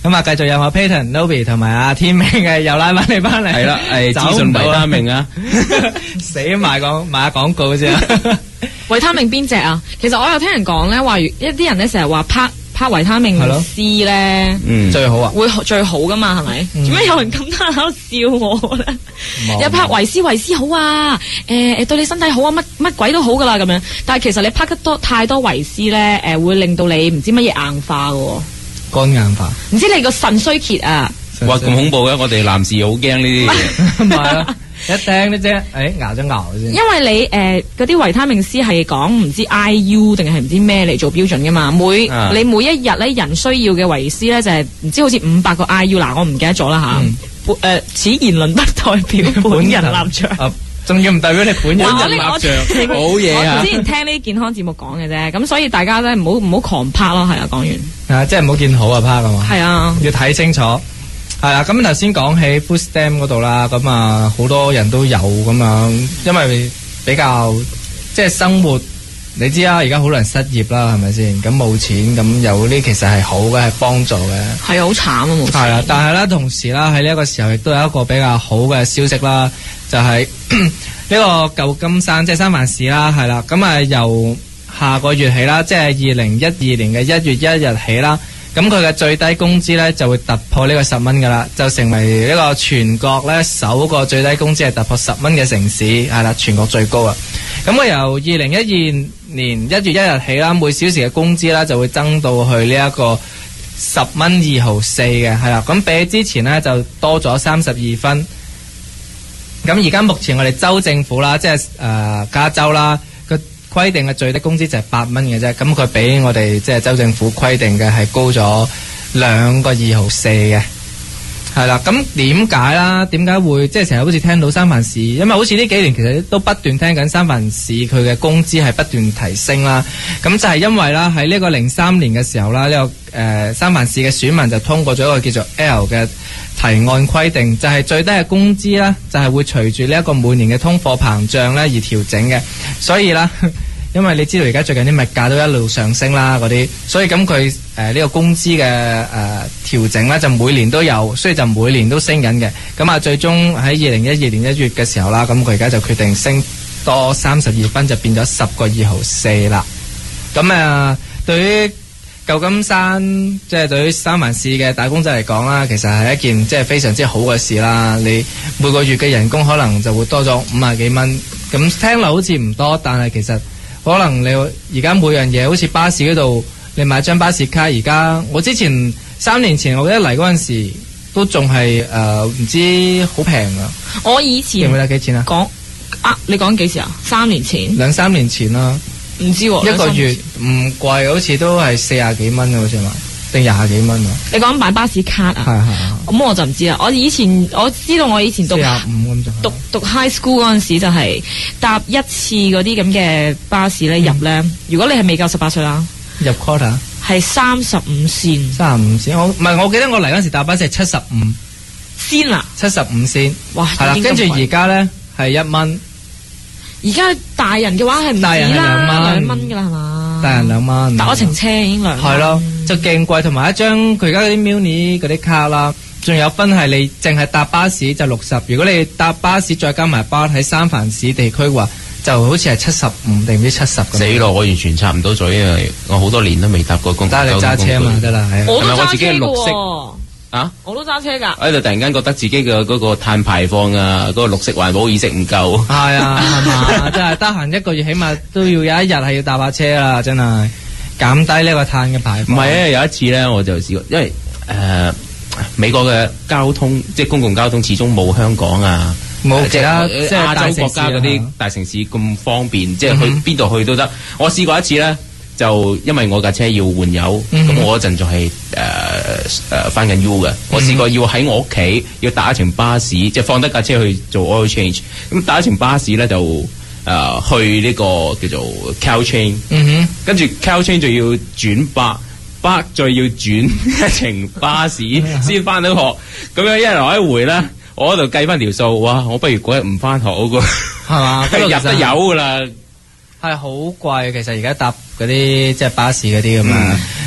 S9: 咁啊，繼續有我 Peyton、Noby 同埋阿天明嘅又拉翻你翻嚟。
S10: 係啦，誒資訊維他命啊，
S9: 死賣講賣下廣告啫。
S11: 維他命邊隻啊？其實我有聽人講咧，話一啲人咧成日話拍拍維他命 C 咧，
S9: 嗯，最好啊，
S11: 會最好噶嘛，係咪？做咩有人咁喺度笑我咧？有拍維 C 維 C 好啊，誒誒對你身體好啊，乜乜鬼都好噶啦咁樣。但係其實你拍得多太多維 C 咧，誒會令到你唔知乜嘢硬化噶，
S9: 肝硬化，
S11: 唔知你個腎衰竭啊！
S10: 哇，咁恐怖嘅，我哋男士好驚呢啲嘢。
S9: 唔係啊，一釘呢啫，誒熬咗熬先。
S11: 因為你誒嗰啲維他命 C 係講唔知 I U 定係唔知咩嚟做標準噶嘛，每、啊、你每一日咧人需要嘅維 C 咧就係、是、唔知好似五百個 I U 嗱，我唔記得咗啦吓。誒、嗯，此言論不代表本人立場。
S9: 仲要唔代表你本人立場，
S10: 好嘢啊！
S11: 我之前聽呢啲健康節目講嘅啫，咁所以大家咧唔好唔好狂拍咯，係啊，講完。
S9: 啊，即係唔好見好啊拍㗎嘛。
S11: 係啊，
S9: 要睇清楚。係啊，咁頭先講起 food stamp 嗰度啦，咁啊好多人都有咁樣，因為比較即係生活，你知啦，而家好多人失業啦，係咪先？咁冇錢，咁有啲其實係好嘅，係幫助嘅。
S11: 係啊，好慘啊，冇錢。係
S9: 啊，但係咧同時啦，喺呢一個時候亦都有一個比較好嘅消息啦，就係、是、呢個舊金山即係三藩市啦，係啦，咁啊由下個月起啦，即係二零一二年嘅一月一日起啦。咁佢嘅最低工資咧就會突破呢個十蚊噶啦，就成為呢個全國咧首個最低工資係突破十蚊嘅城市，係啦，全國最高啊！咁佢由二零一二年一月一日起啦，每小時嘅工資啦就會增到去呢一個十蚊二毫四嘅，係啦，咁比起之前咧就多咗三十二分。咁而家目前我哋州政府啦，即係誒、呃、加州啦。規定嘅最低工資就係八蚊嘅啫，咁佢比我哋即係州政府規定嘅係高咗兩個二毫四嘅，係啦。咁點解啦？點解會即係成日好似聽到三藩市？因為好似呢幾年其實都不斷聽緊三藩市佢嘅工資係不斷提升啦。咁就係因為啦，喺呢個零三年嘅時候啦，呢、這個誒、呃、三藩市嘅選民就通過咗一個叫做 L 嘅提案規定，就係、是、最低嘅工資咧，就係、是、會隨住呢一個每年嘅通貨膨脹咧而調整嘅，所以啦。因為你知道而家最近啲物價都一路上升啦，嗰啲，所以咁佢誒呢個工資嘅誒調整咧就每年都有，所以就每年都升緊嘅。咁啊，最終喺二零一二年一月嘅時候啦，咁佢而家就決定升多三十二分，就變咗十個二毫四啦。咁啊，對於舊金山即係、就是、對於三藩市嘅打工仔嚟講啦，其實係一件即係非常之好嘅事啦。你每個月嘅人工可能就會多咗五十幾蚊，咁聽落好似唔多，但係其實可能你而家每樣嘢，好似巴士嗰度，你買張巴士卡，而家我之前三年前我記得嚟嗰陣時，都仲係誒唔知好平啊！
S11: 我以前
S9: 記唔記得幾錢啊？
S11: 講啊，你講幾時啊？三年前？
S9: 兩三年前啦，
S11: 唔知喎、啊。
S9: 一個月唔貴，好似都係四廿幾蚊，好似嘛，定廿幾蚊啊？
S11: 你講買巴士卡啊？
S9: 係係。
S11: 咁我就唔知啦。我以前我知道我以前讀
S9: 廿五咁就
S11: 讀讀 high school 嗰陣時就係搭一次嗰啲咁嘅巴士咧入咧，如果你係未夠十八歲啦，
S9: 入 quarter
S11: 係三十五仙，
S9: 三十五仙。我唔係，我記得我嚟嗰陣時搭巴士係七十五
S11: 仙啊，
S9: 七十五仙。
S11: 哇！
S9: 係啦，跟住而家咧係一蚊。
S11: 而家大人嘅話係唔止啦，兩蚊噶啦係嘛？
S9: 大人兩蚊，
S11: 搭一程車已經兩蚊。
S9: 係咯，就勁貴，同埋一張佢而家嗰啲 mini 嗰啲卡啦。仲有分係你淨係搭巴士就六十，如果你搭巴士再加埋包喺三藩市地區嘅話，就好似係七十五定唔知七十咁。
S10: 死咯！我完全插唔到嘴，因為我好多年都未搭過公交。
S9: 但係你揸車嘛得啦，係。
S11: 我都
S10: 揸車
S11: 嘅。
S10: 啊！
S11: 我都揸車㗎。
S10: 喺度突然間覺得自己嘅嗰個碳排放啊，嗰、嗰個綠色環保意識唔夠。
S9: 係啊，係嘛？真係得閒一個月，起碼都要有一日係要搭下車啦，真係減低呢個碳嘅排放。
S10: 唔係啊，有一次咧，我就試過，因為誒。呃美國嘅交通即係公共交通始終冇香港啊，冇其他即係亞洲國家嗰啲大城市咁方便，嗯、即係去邊度去都得。我試過一次咧，就因為我架車要換油，咁、嗯、我嗰陣就係誒誒翻緊 U 嘅。我試過要喺我屋企要打一程巴士，即係放低架車去做 oil change。咁打一程巴士咧就誒、呃、去呢個叫做 Caltrain，
S9: 嗯、
S10: 跟住 Caltrain 就要轉巴。巴再要轉一程巴士先翻到學，咁樣一來一回咧，我喺度計翻條數，哇！我不如嗰日唔翻學好過，係嘛？入得油噶啦，
S9: 係好貴。其實而家搭嗰啲即係巴士嗰啲咁啊，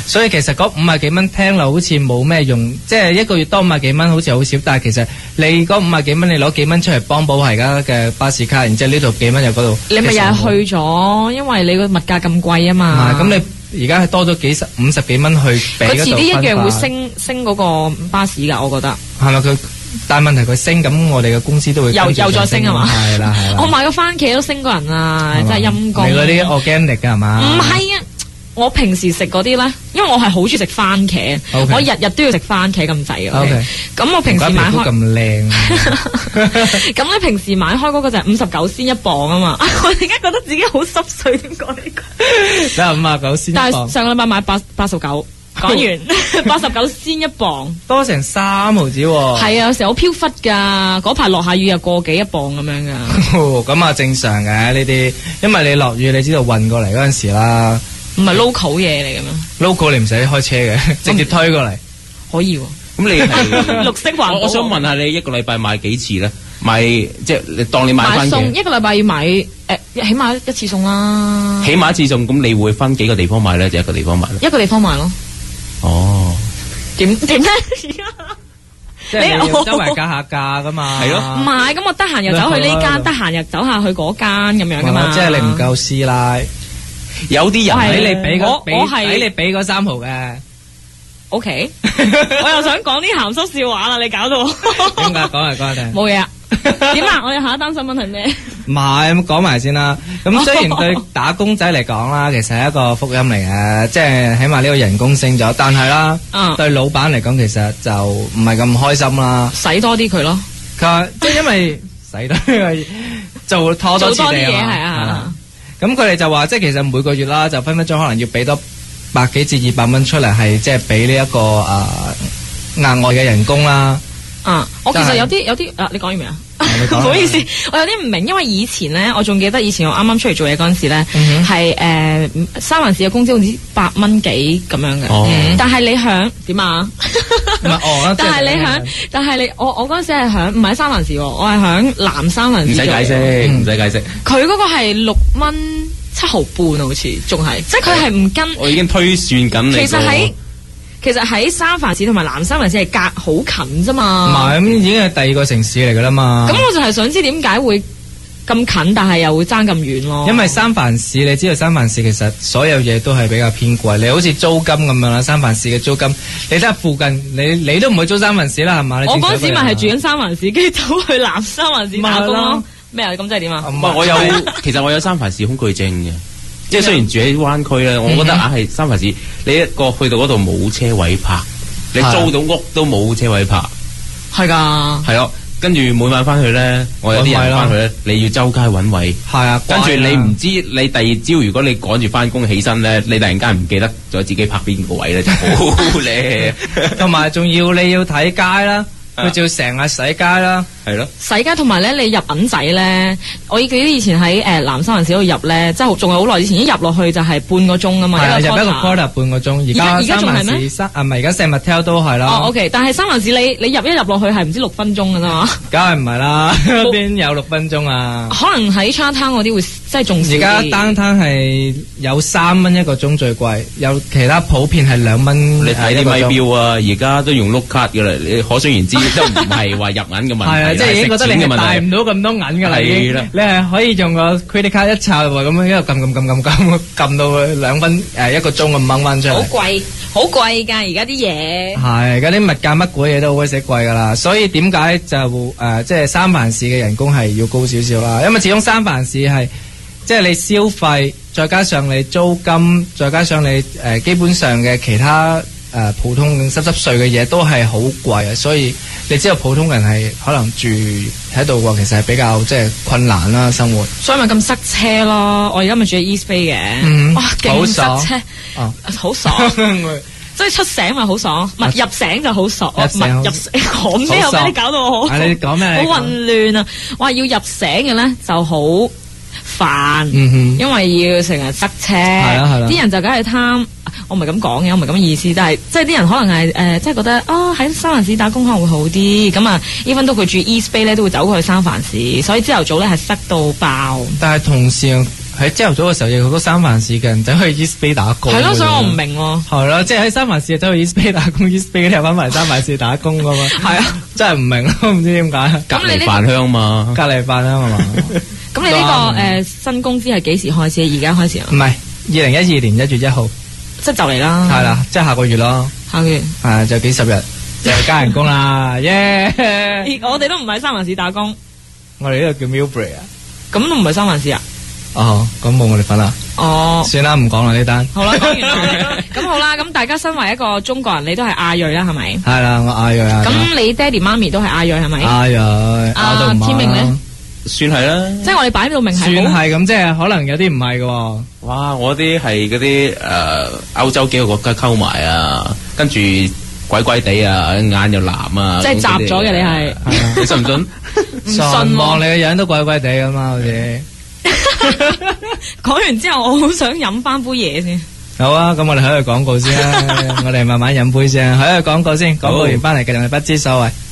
S9: 所以其實嗰五廿幾蚊聽落好似冇咩用，即係一個月多五廿幾蚊好似好少，但係其實你嗰五廿幾蚊你攞幾蚊出嚟幫補係而家嘅巴士卡，然之後呢度幾蚊又嗰度，
S11: 你咪又係去咗，因為你個物價咁貴啊嘛。
S9: 咁你而家係多咗幾十五十幾蚊去俾嗰度分化。佢遲啲一樣會升升嗰個巴士㗎，我覺得。係咪佢？但係問題佢升，咁我哋嘅公司都會
S11: 又又再升係嘛？
S9: 係啦係啦。
S11: 我買個番茄都升過人啊，真係陰公。
S9: 你嗰啲 organic 㗎係嘛？
S11: 唔係啊，我平時食嗰啲咧，因為我係好中意食番茄，
S9: Okay.
S11: 我日日都要食番茄咁滯嘅。咁
S9: Okay.
S11: 我平時買開
S9: 咁靚。
S11: 咁你平時買開嗰個就係五十九仙一磅啊嘛。我而家覺得自己好濕碎，點講呢個？
S9: 真係五啊九仙一磅。
S11: 但係上個禮拜買八八十九。講完八十九仙一磅，
S9: 多成三毫子喎。
S11: 係啊，有時好飄忽㗎，嗰排落下雨又過幾一磅咁樣㗎。
S9: 咁啊正常嘅呢啲，因為你落雨你知道運過嚟嗰陣時啦。
S11: 唔係 local 嘢嚟嘅咩
S9: ？local 你唔使開車嘅，直接推過嚟。
S11: 可以喎。
S10: 咁你係
S11: 綠色環保。
S10: 我想問下你一個禮拜買幾次咧？買即係你當你買翻
S11: 餸，一個禮拜要買誒、呃，起碼一次餸啦。
S10: 起碼一次餸，咁你會分幾個地方買咧？就一個地方買咧？
S11: 一個地方買咯。
S10: 哦，
S11: 點點咧？
S9: 即係你要周圍加下價噶嘛？
S10: 係咯。
S11: 唔係，咁我得閒又走去呢間，得閒又走下去嗰間咁樣噶嘛？
S9: 即係你唔夠師奶，
S10: 有啲人
S9: 俾你俾
S11: 我我係
S9: 俾你俾嗰三毫嘅。
S11: O K， 我又想講啲鹹濕笑話啦，你搞到
S9: 點解講嚟講去？
S11: 冇嘢啊？點啊？我哋下一單新聞係咩？
S9: 唔係咁講埋先啦。咁雖然對打工仔嚟講啦，其實係一個福音嚟嘅，即係起碼呢個人工升咗。但係啦，
S11: 嗯、
S9: 對老闆嚟講，其實就唔係咁開心啦。
S11: 使多啲佢咯。
S9: 佢話即係因為使多啲做拖多次地
S11: 啊嘛。係啊。
S9: 咁佢哋就話，即係其實每個月啦，就分分鐘可能要俾多百幾至二百蚊出嚟，係即係俾呢一個誒額外嘅人工啦。
S11: 啊！我其實有啲有啲啊，你講完未啊？唔好意思，我有啲唔明，因為以前咧，我仲記得以前我啱啱出嚟做嘢嗰陣時咧，係誒三藩市嘅工資好似八蚊幾咁樣嘅。但係你響點啊？唔係哦，但係你響，但係你我我嗰陣時係響唔係喺三藩市，我係響南三藩市。
S10: 唔使解釋，唔使解釋。
S11: 佢嗰個係六蚊七毫半，好似仲係，即係佢係唔跟。
S10: 我已經推算緊你。
S11: 其實喺其實喺三藩市同埋南三藩市係隔好近啫嘛。
S9: 唔係，咁已經係第二個城市嚟噶啦嘛。
S11: 咁我就係想知點解會咁近，但係又會爭咁遠咯。
S9: 因為三藩市，你知道三藩市其實所有嘢都係比較偏貴。你好似租金咁樣啦，三藩市嘅租金，你睇下附近，你你都唔會租三藩市啦，係嘛？
S11: 我嗰時咪係住緊三藩市，跟住走去南三藩市打工咯。咩啊？咁即係點啊？
S10: 唔係，我有，其實我有三藩市恐懼症嘅。即係雖然住喺灣區咧，我覺得硬係三藩市，你一個去到嗰度冇車位泊，你租到屋都冇車位泊，
S11: 係㗎。
S10: 係咯，跟住每晚翻去咧，我有啲人翻去咧，你要周街揾位，
S9: 係啊，
S10: 跟住你唔知你第二朝如果你趕住翻工起身咧，你突然間唔記得咗自己泊邊個位咧，就好咧。
S9: 同埋仲要你要睇街啦。佢就要成日洗街啦，
S10: 係咯，
S11: 洗街同埋咧，你入銀仔咧，我記得以前喺誒南三藩市度入咧，即係仲係好耐以前，一入落去就係半個鐘啊嘛，
S9: 係入一個 quarter 半個鐘。而家而家仲係咩？三啊唔係而家聖物 hotel 都係啦。
S11: 哦 OK， 但係三藩市你你入一入落去係唔知六分鐘㗎啫嘛。
S9: 梗係唔係啦，邊有六分鐘啊？
S11: 可能喺 Chinatown 嗰啲會即係仲少啲。
S9: 而家 downtown 係有三蚊一個鐘最貴，有其他普遍係兩蚊。
S10: 你睇啲咪錶啊，而家都用碌卡㗎啦，你可想而知。都唔係話入銀嘅問題，
S9: 係啊，即係已經覺得你係帶唔到咁多銀㗎啦，
S10: 係啦，
S9: 你係可以用個 credit card 一插喎，咁樣一路撳撳撳撳撳撳到兩分誒一個鐘咁掹翻出嚟。
S11: 好貴，好貴㗎！而家啲嘢
S9: 係而家啲物價乜鬼嘢都好鬼死貴㗎啦，所以點解就誒即係三藩市嘅人工係要高少少啦？因為始終三藩市係即係你消費，再加上你租金，再加上你誒基本上嘅其他。誒、呃、普通濕濕碎嘅嘢都係好貴啊，所以你知道普通人係可能住喺度喎，其實係比較即係困難啦生活。
S11: 所以咪咁塞車咯。我而家咪住喺 East Bay 嘅，嗯、哇勁塞車，好爽，啊、爽即係出醒咪好爽，唔係、啊、入醒就好爽，唔係入醒講咩又俾你搞到我好，
S9: 你講咩？
S11: 好混亂啊！哇要入醒嘅咧就好煩，
S9: 嗯、
S11: 因為要成日塞車，啲人就梗係貪。我唔係咁講嘅，我唔係咁嘅意思，但係即係啲人可能係誒、呃，即係覺得哦喺三藩市打工可能會好啲，咁啊，even 到佢住 East Bay 咧，都會走過去三藩市，所以朝頭早咧係塞到爆。
S9: 但係同時喺朝頭早嘅時候，有好多三藩市嘅人走去 East Bay 打工。
S11: 係咯，所以我唔明喎。
S9: 係咯，即係喺三藩市走去 East Bay 打工，East Bay 嗰啲又翻埋三藩市打工噶嘛。係啊，真係唔明咯，唔知點解。
S10: 隔離飯香嘛，
S9: 隔離飯香啊嘛。
S11: 咁你呢個誒新工資係幾時開始？而家開始啊？
S9: 唔係，二零一二年一月一號，
S11: 即係就嚟啦。
S9: 係啦，即係下個月咯。
S11: 下個月
S9: 係就幾十日就加人工啦，耶！
S11: 我哋都唔喺三藩市打工，
S9: 我哋呢度叫 Millbrae 啊。
S11: 咁都唔係三藩市啊？
S9: 哦，咁冇我哋份啦。
S11: 哦，
S9: 算啦，唔講啦呢單。
S11: 好啦，講完啦。咁好啦，咁大家身為一個中國人，你都係亞裔啦，係咪？
S9: 係啦，我亞裔啊。
S11: 咁你爹哋媽咪都係亞裔係咪？
S9: 亞裔，亞到唔啱。天明咧？
S10: 算係啦，
S11: 即係我哋擺到明係
S9: 算係咁，即係可能有啲唔係嘅。
S10: 哇！我啲係嗰啲誒歐洲幾個國家溝埋啊，跟住鬼鬼地啊，眼又藍啊，
S11: 即係雜咗嘅你係，
S10: 你信唔信？
S11: 唔信，
S9: 望你個樣都鬼鬼地咁嘛，好似。
S11: 講完之後，我好想飲翻杯嘢先。
S9: 好啊，咁我哋喺度廣告先啦，我哋慢慢飲杯先，喺度廣告先，廣告完翻嚟繼續係不知所謂。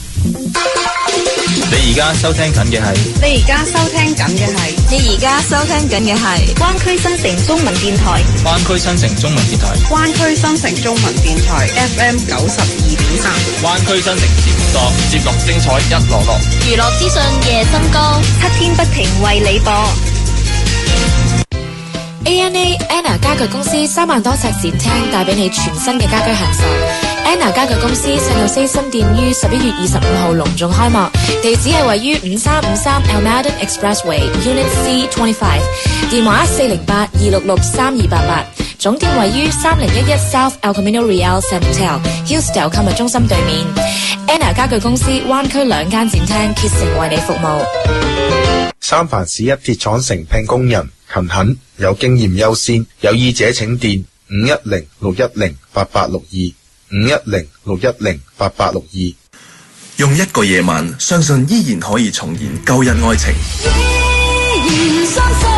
S18: 你而家收聽緊嘅係，
S19: 你而家收聽緊嘅係，你而家收聽緊嘅係灣區新城中文電台，
S18: 灣區新城中文電台，
S19: 灣區新城中文電台 F M 九十二點三，
S18: 灣區新城節目多，節目精彩一籮籮，
S2: 娛樂資訊夜深歌，
S19: 七天不停為你播。
S20: A N A Anna 家具公司三萬多尺展廳帶俾你全新嘅家居享受。Anna 家具公司聖路西新店於十一月二十五號隆重開幕，地址係位於五三五三 Almaden Expressway Unit C二十五，電話四零八二六六三二八八，總店位於三零一一 South El Camino Real San Hotel Hillsdale 購物中心對面。Anna 家具公司灣區兩間展廳竭誠為你服務。
S21: 三藩市一鐵廠承聘工人，勤懇有經驗優先，有意者請電五一零六一零八八六二五一零六一零八八六二。
S22: 用一個夜晚，相信依然可以重燃舊日愛情。
S23: 依然相信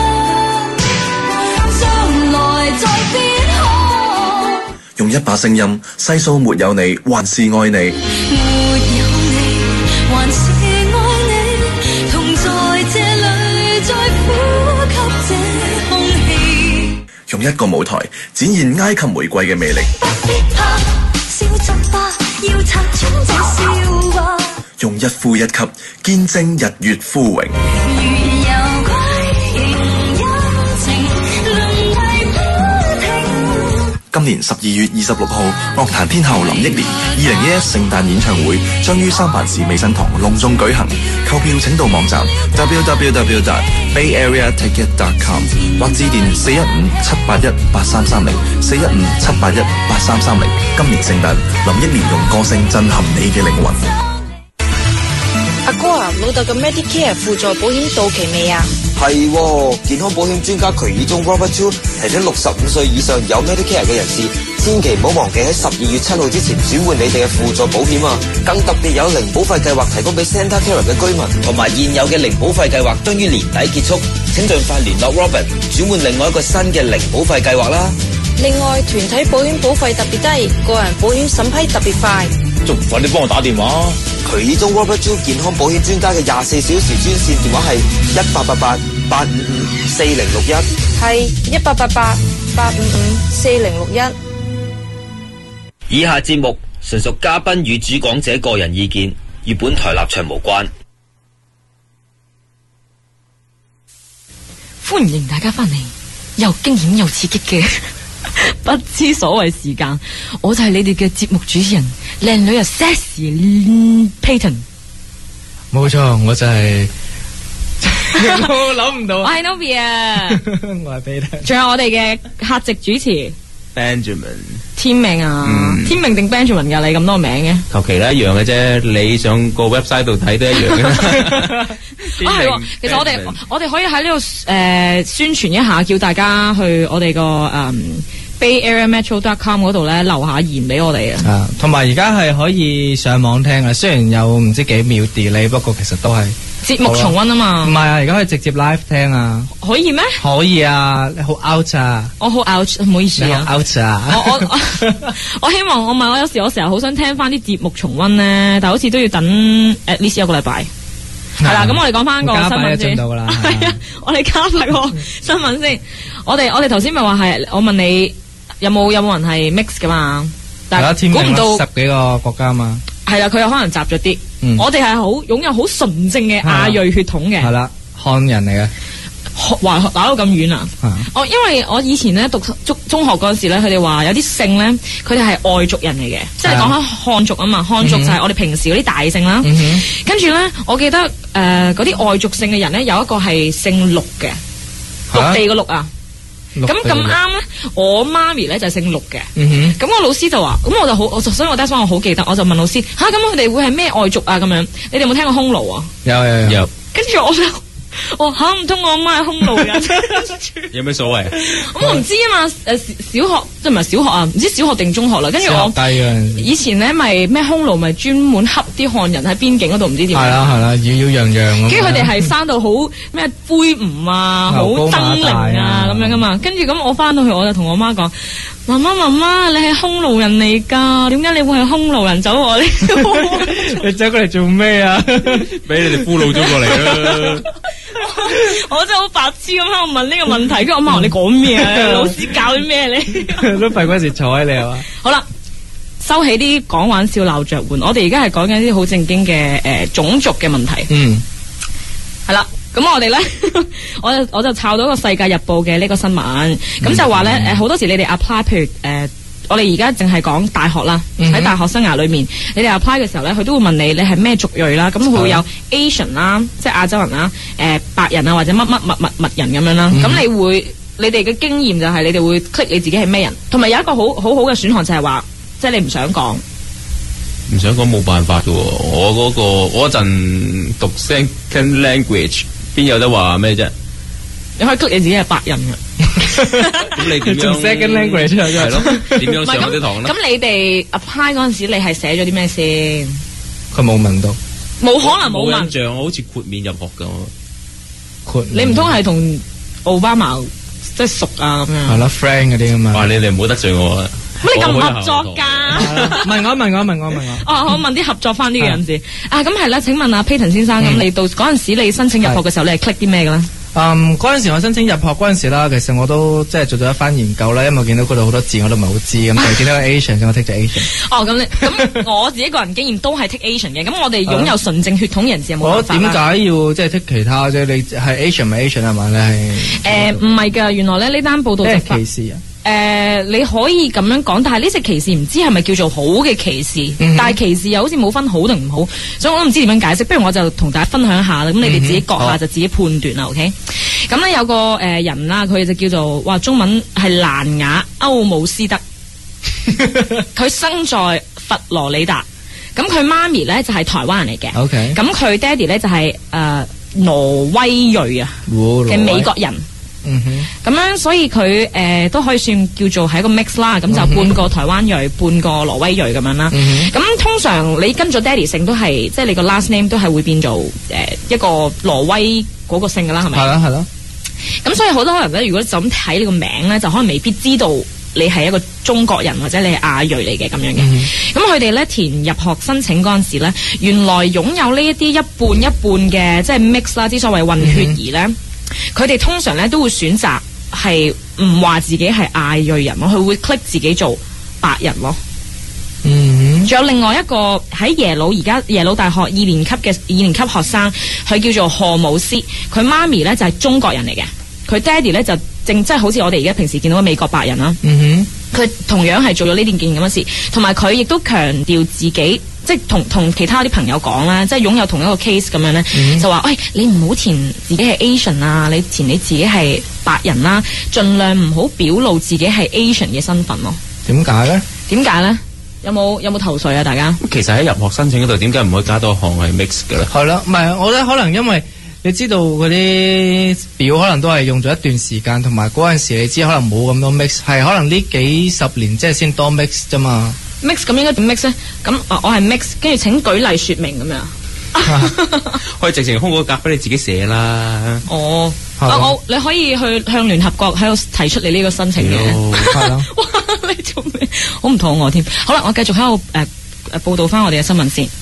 S23: 將來在邊可。
S22: 用一把聲音細數沒有你，還是愛你。
S23: 沒有你，還是愛你，同在這裏，再呼吸這空氣。
S22: 用一個舞台展現埃及玫瑰嘅魅力。
S23: 不必怕，笑着吧，要拆穿這笑話。
S22: 用一呼一吸見證日月枯榮。
S23: 如有歸人情，輪替不停。
S22: 今年十二月二十六號，樂壇天后林憶蓮二零一一聖誕演唱會將於三藩市美新堂隆重舉行。購票請到網站 double-u double-u double-u dot bay area ticket dot com 或致電四一五七八一八三三零四一五七八一八三三零。今年聖誕，林憶蓮用歌聲震撼你嘅靈魂。
S24: 阿哥啊，老豆嘅 Medicare 輔助保險到期未啊？
S15: 係喎，健康保險專家渠耳中 Robert Chu 提醒六十五歲以上有 Medicare 嘅人士，千祈唔好忘記喺十二月七號之前轉換你哋嘅輔助保險啊！更特別有零保費計劃提供俾 Santa Clara 嘅居民，同埋現有嘅零保費計劃將於年底結束，請盡快聯絡 Robert 轉換另外一個新嘅零保費計劃啦。
S24: 另外，團體保險保費特別低，個人保險審批特別快。
S18: 仲唔快啲幫我打電話？
S15: 渠耳中 Robert Chu 健康保險專家嘅廿四小時專線電話係一八八八八五五四零六一，
S24: 係一八八八八五五四零六一。
S15: 以下節目純屬嘉賓與主講者個人意見，與本台立場無關。
S11: 歡迎大家翻嚟，又驚險又刺激嘅不知所謂時間，我就係你哋嘅節目主持人，靚女啊 Sassy Payton。
S9: 冇錯，我就係、是、我諗唔到。
S11: 我係 Nobia，
S9: 我係 Payton。
S11: 仲有我哋嘅客席主持
S10: Benjamin。
S11: 天命啊，嗯、天命定 Benjamin 噶？你咁多名嘅？
S10: 求其啦，一樣嘅啫。你上個 website 度睇都一樣嘅。
S11: 啊係，其實我哋我哋可以喺呢度誒宣傳一下，叫大家去我哋個誒 Bay Area Metro dot com 嗰度咧留下言俾我哋啊。
S9: 啊，同埋而家係可以上網聽啊，雖然有唔知幾秒 delay， 不過其實都係
S11: 節目重溫啊嘛。
S9: 唔係啊，而家可以直接 live 聽啊。
S11: 可以咩？
S9: 可以啊，你好 out 啊！
S11: 我好 out， 唔好意思啊。
S9: 你好 out 啊！
S11: 我我我，我希望我唔係我有時我成日好想聽翻啲節目重溫咧，但係好似都要等 at least 一個禮拜。 係啦，咁我哋講翻個新聞先。
S9: 係
S11: 啊，我哋加快個新聞先。我哋我哋頭先咪話係，我問你有冇有冇人係 mix 噶嘛？但係估唔到
S9: 十幾個國家嘛。
S11: 係啦，佢有可能雜咗啲。我哋係好擁有好純正嘅亞裔血統嘅。
S9: 係啦，漢人嚟嘅。
S11: 話打到咁遠啊！我因為我以前咧讀中中學嗰陣時咧，佢哋話有啲姓咧，佢哋係外族人嚟嘅，即係講開漢族啊嘛。漢族就係我哋平時嗰啲大姓啦。跟住咧，我記得誒嗰啲外族姓嘅人咧，有一個係姓陸嘅，陸地個陸啊。咁咁啱咧，我媽咪咧就係姓陸嘅。咁我老師就話，咁我就好，我就所以我第一我好記得，我就問老師吓，咁佢哋會係咩外族啊？咁樣，你哋有冇聽過匈奴啊？
S9: 有有有。
S11: 跟住我就。我考唔通我阿媽係匈奴人，
S10: 有咩所謂？
S11: 我唔知啊嘛，誒小學即係唔係小學啊？唔知小學定中學啦。跟住我以前咧咪咩匈奴咪專門恰啲漢人喺邊境嗰度，唔知點。係
S9: 啦係啦，擾擾攘攘咁。
S11: 跟住佢哋係生到好咩魁梧啊，好猙獰啊咁樣噶嘛。跟住咁我翻到去我就同我媽講。媽媽媽媽，你係匈奴人嚟噶？點解你會係匈奴人走我呢？
S9: 你走過嚟做咩啊？
S10: 俾你哋俘虜咗過嚟啦！
S11: 我真係好白痴咁喺度問呢個問題，跟住我媽話你講咩啊？老師教啲咩你？
S9: 都費嗰時坐喺你係嘛？
S11: 好啦，收起啲講玩笑鬧着玩，我哋而家係講緊啲好正經嘅誒種族嘅問題。嗯，係啦。咁我哋咧，我就我就抄到個《世界日報》嘅呢個新聞，咁、嗯、就話咧，誒好、嗯、多時你哋 apply， 譬如誒、呃，我哋而家淨係講大學啦，喺、嗯、大學生涯裏面，你哋 apply 嘅時候咧，佢都會問你，你係咩族裔啦？咁佢會有 Asian 啦，即係亞洲人啦，誒、呃、白人啊，或者乜乜乜乜乜人咁樣啦。咁、嗯、你會，你哋嘅經驗就係你哋會 click 你自己係咩人，同埋有一個好好好嘅選項就係話，即係你唔想講。
S10: 唔想講冇辦法嘅喎，我嗰、那個我嗰陣讀 second language。邊有得話咩啫？
S11: 你可以 click 你自己係白人嘅。
S10: 咁你點樣
S9: second language 出嚟啫？係咯，
S10: 點樣上嗰啲堂咧？
S11: 咁你哋 apply 嗰陣時，你係寫咗啲咩先？
S9: 佢冇問到，
S11: 冇可能冇問。
S10: 冇印象，我好似豁免入學㗎。
S9: 豁
S11: 你唔通係同奧巴馬即係熟啊咁樣？
S9: 係咯 friend 嗰啲咁嘛。
S10: 哇！你哋唔好得罪我啊！
S11: 乜你咁唔合作㗎？
S9: 問我問我問我問我。
S11: 哦，我問啲合作翻啲嘅人士。啊，咁係啦。請問阿 Payton 先生，咁、嗯、你到嗰陣時你申請入學嘅時候，你係 click 啲咩嘅咧？
S9: 嗯，嗰陣時我申請入學嗰陣時啦，其實我都即係做咗一番研究啦，因為我見到嗰度好多字我都唔係好知，咁就見到 Asian， 咁我 take 咗 Asian。哦，咁你咁我自己個人經驗都係 take Asian 嘅，咁我哋擁有純正血統人士有冇辦法啦？我點解要即係 take 其他啫？你係 Asian 咪 Asian 係嘛？你係誒唔係㗎？原來咧呢單報道就歧視啊！誒、呃，你可以咁樣講，但係呢隻歧視唔知係咪叫做好嘅歧視，嗯、但係歧視又好似冇分好定唔好，所以我都唔知點樣解釋。不如我就同大家分享下啦，咁你哋自己閣下就自己判斷啦、嗯、，OK？咁咧有個誒、呃、人啦，佢就叫做哇中文係蘭雅歐姆斯德，佢生在佛羅里達，咁佢媽咪咧就係、是、台灣人嚟嘅，OK？咁佢爹哋咧就係、是、誒、呃、挪威裔啊嘅美國人。嗯哼，咁樣所以佢誒、呃、都可以算叫做係一個 mix 啦，咁就半個台灣裔、嗯，半個挪威裔咁樣啦。咁、嗯、通常你跟咗爹哋姓都係，即係你個 last name 都係會變做誒、呃、一個挪威嗰個姓噶啦，係咪？係啦，係啦。咁所以好多人咧，如果就咁睇你個名咧，就可能未必知道你係一個中國人或者你係亞裔嚟嘅咁樣嘅。咁佢哋咧填入學申請嗰陣時咧，原來擁有呢一啲一半一半嘅即係 mix 啦，之所謂混血兒咧。嗯佢哋通常咧都會選擇係唔話自己係亞裔人咯，佢會 click 自己做白人咯。嗯，仲有另外一個喺耶魯而家耶魯大學二年級嘅二年級學生，佢叫做賀姆斯，佢媽咪咧就係、是、中國人嚟嘅，佢爹哋咧就正即係好似我哋而家平時見到嘅美國白人啦。嗯哼，佢同樣係做咗呢件件咁嘅事，同埋佢亦都強調自己。即係同同其他啲朋友講啦，即係擁有同一個 case 咁樣咧、嗯，就話：喂，你唔好填自己係 Asian 啊，你填你自己係白人啦，盡量唔好表露自己係 Asian 嘅身份咯。點解咧？點解咧？有冇有冇頭緒啊？大家
S10: 其實喺入學申請嗰度，點解唔可以加多項係 mix 嘅咧？
S9: 係咯，唔係我覺得可能因為你知道嗰啲表可能都係用咗一段時間，同埋嗰陣時你知可能冇咁多 mix， 係可能呢幾十年即係先多 mix 啫嘛。mix 咁應該點 mix 咧？咁啊，我係 mix， 跟住請舉例說明咁樣。
S10: 可以直情空個格俾你自己寫啦。
S11: 哦，啊我你可以去向聯合國喺度提出你呢個申請嘅。係咯。哇！你做咩？好唔妥我添。好啦，我繼續喺度誒誒報道翻我哋嘅新聞先。咁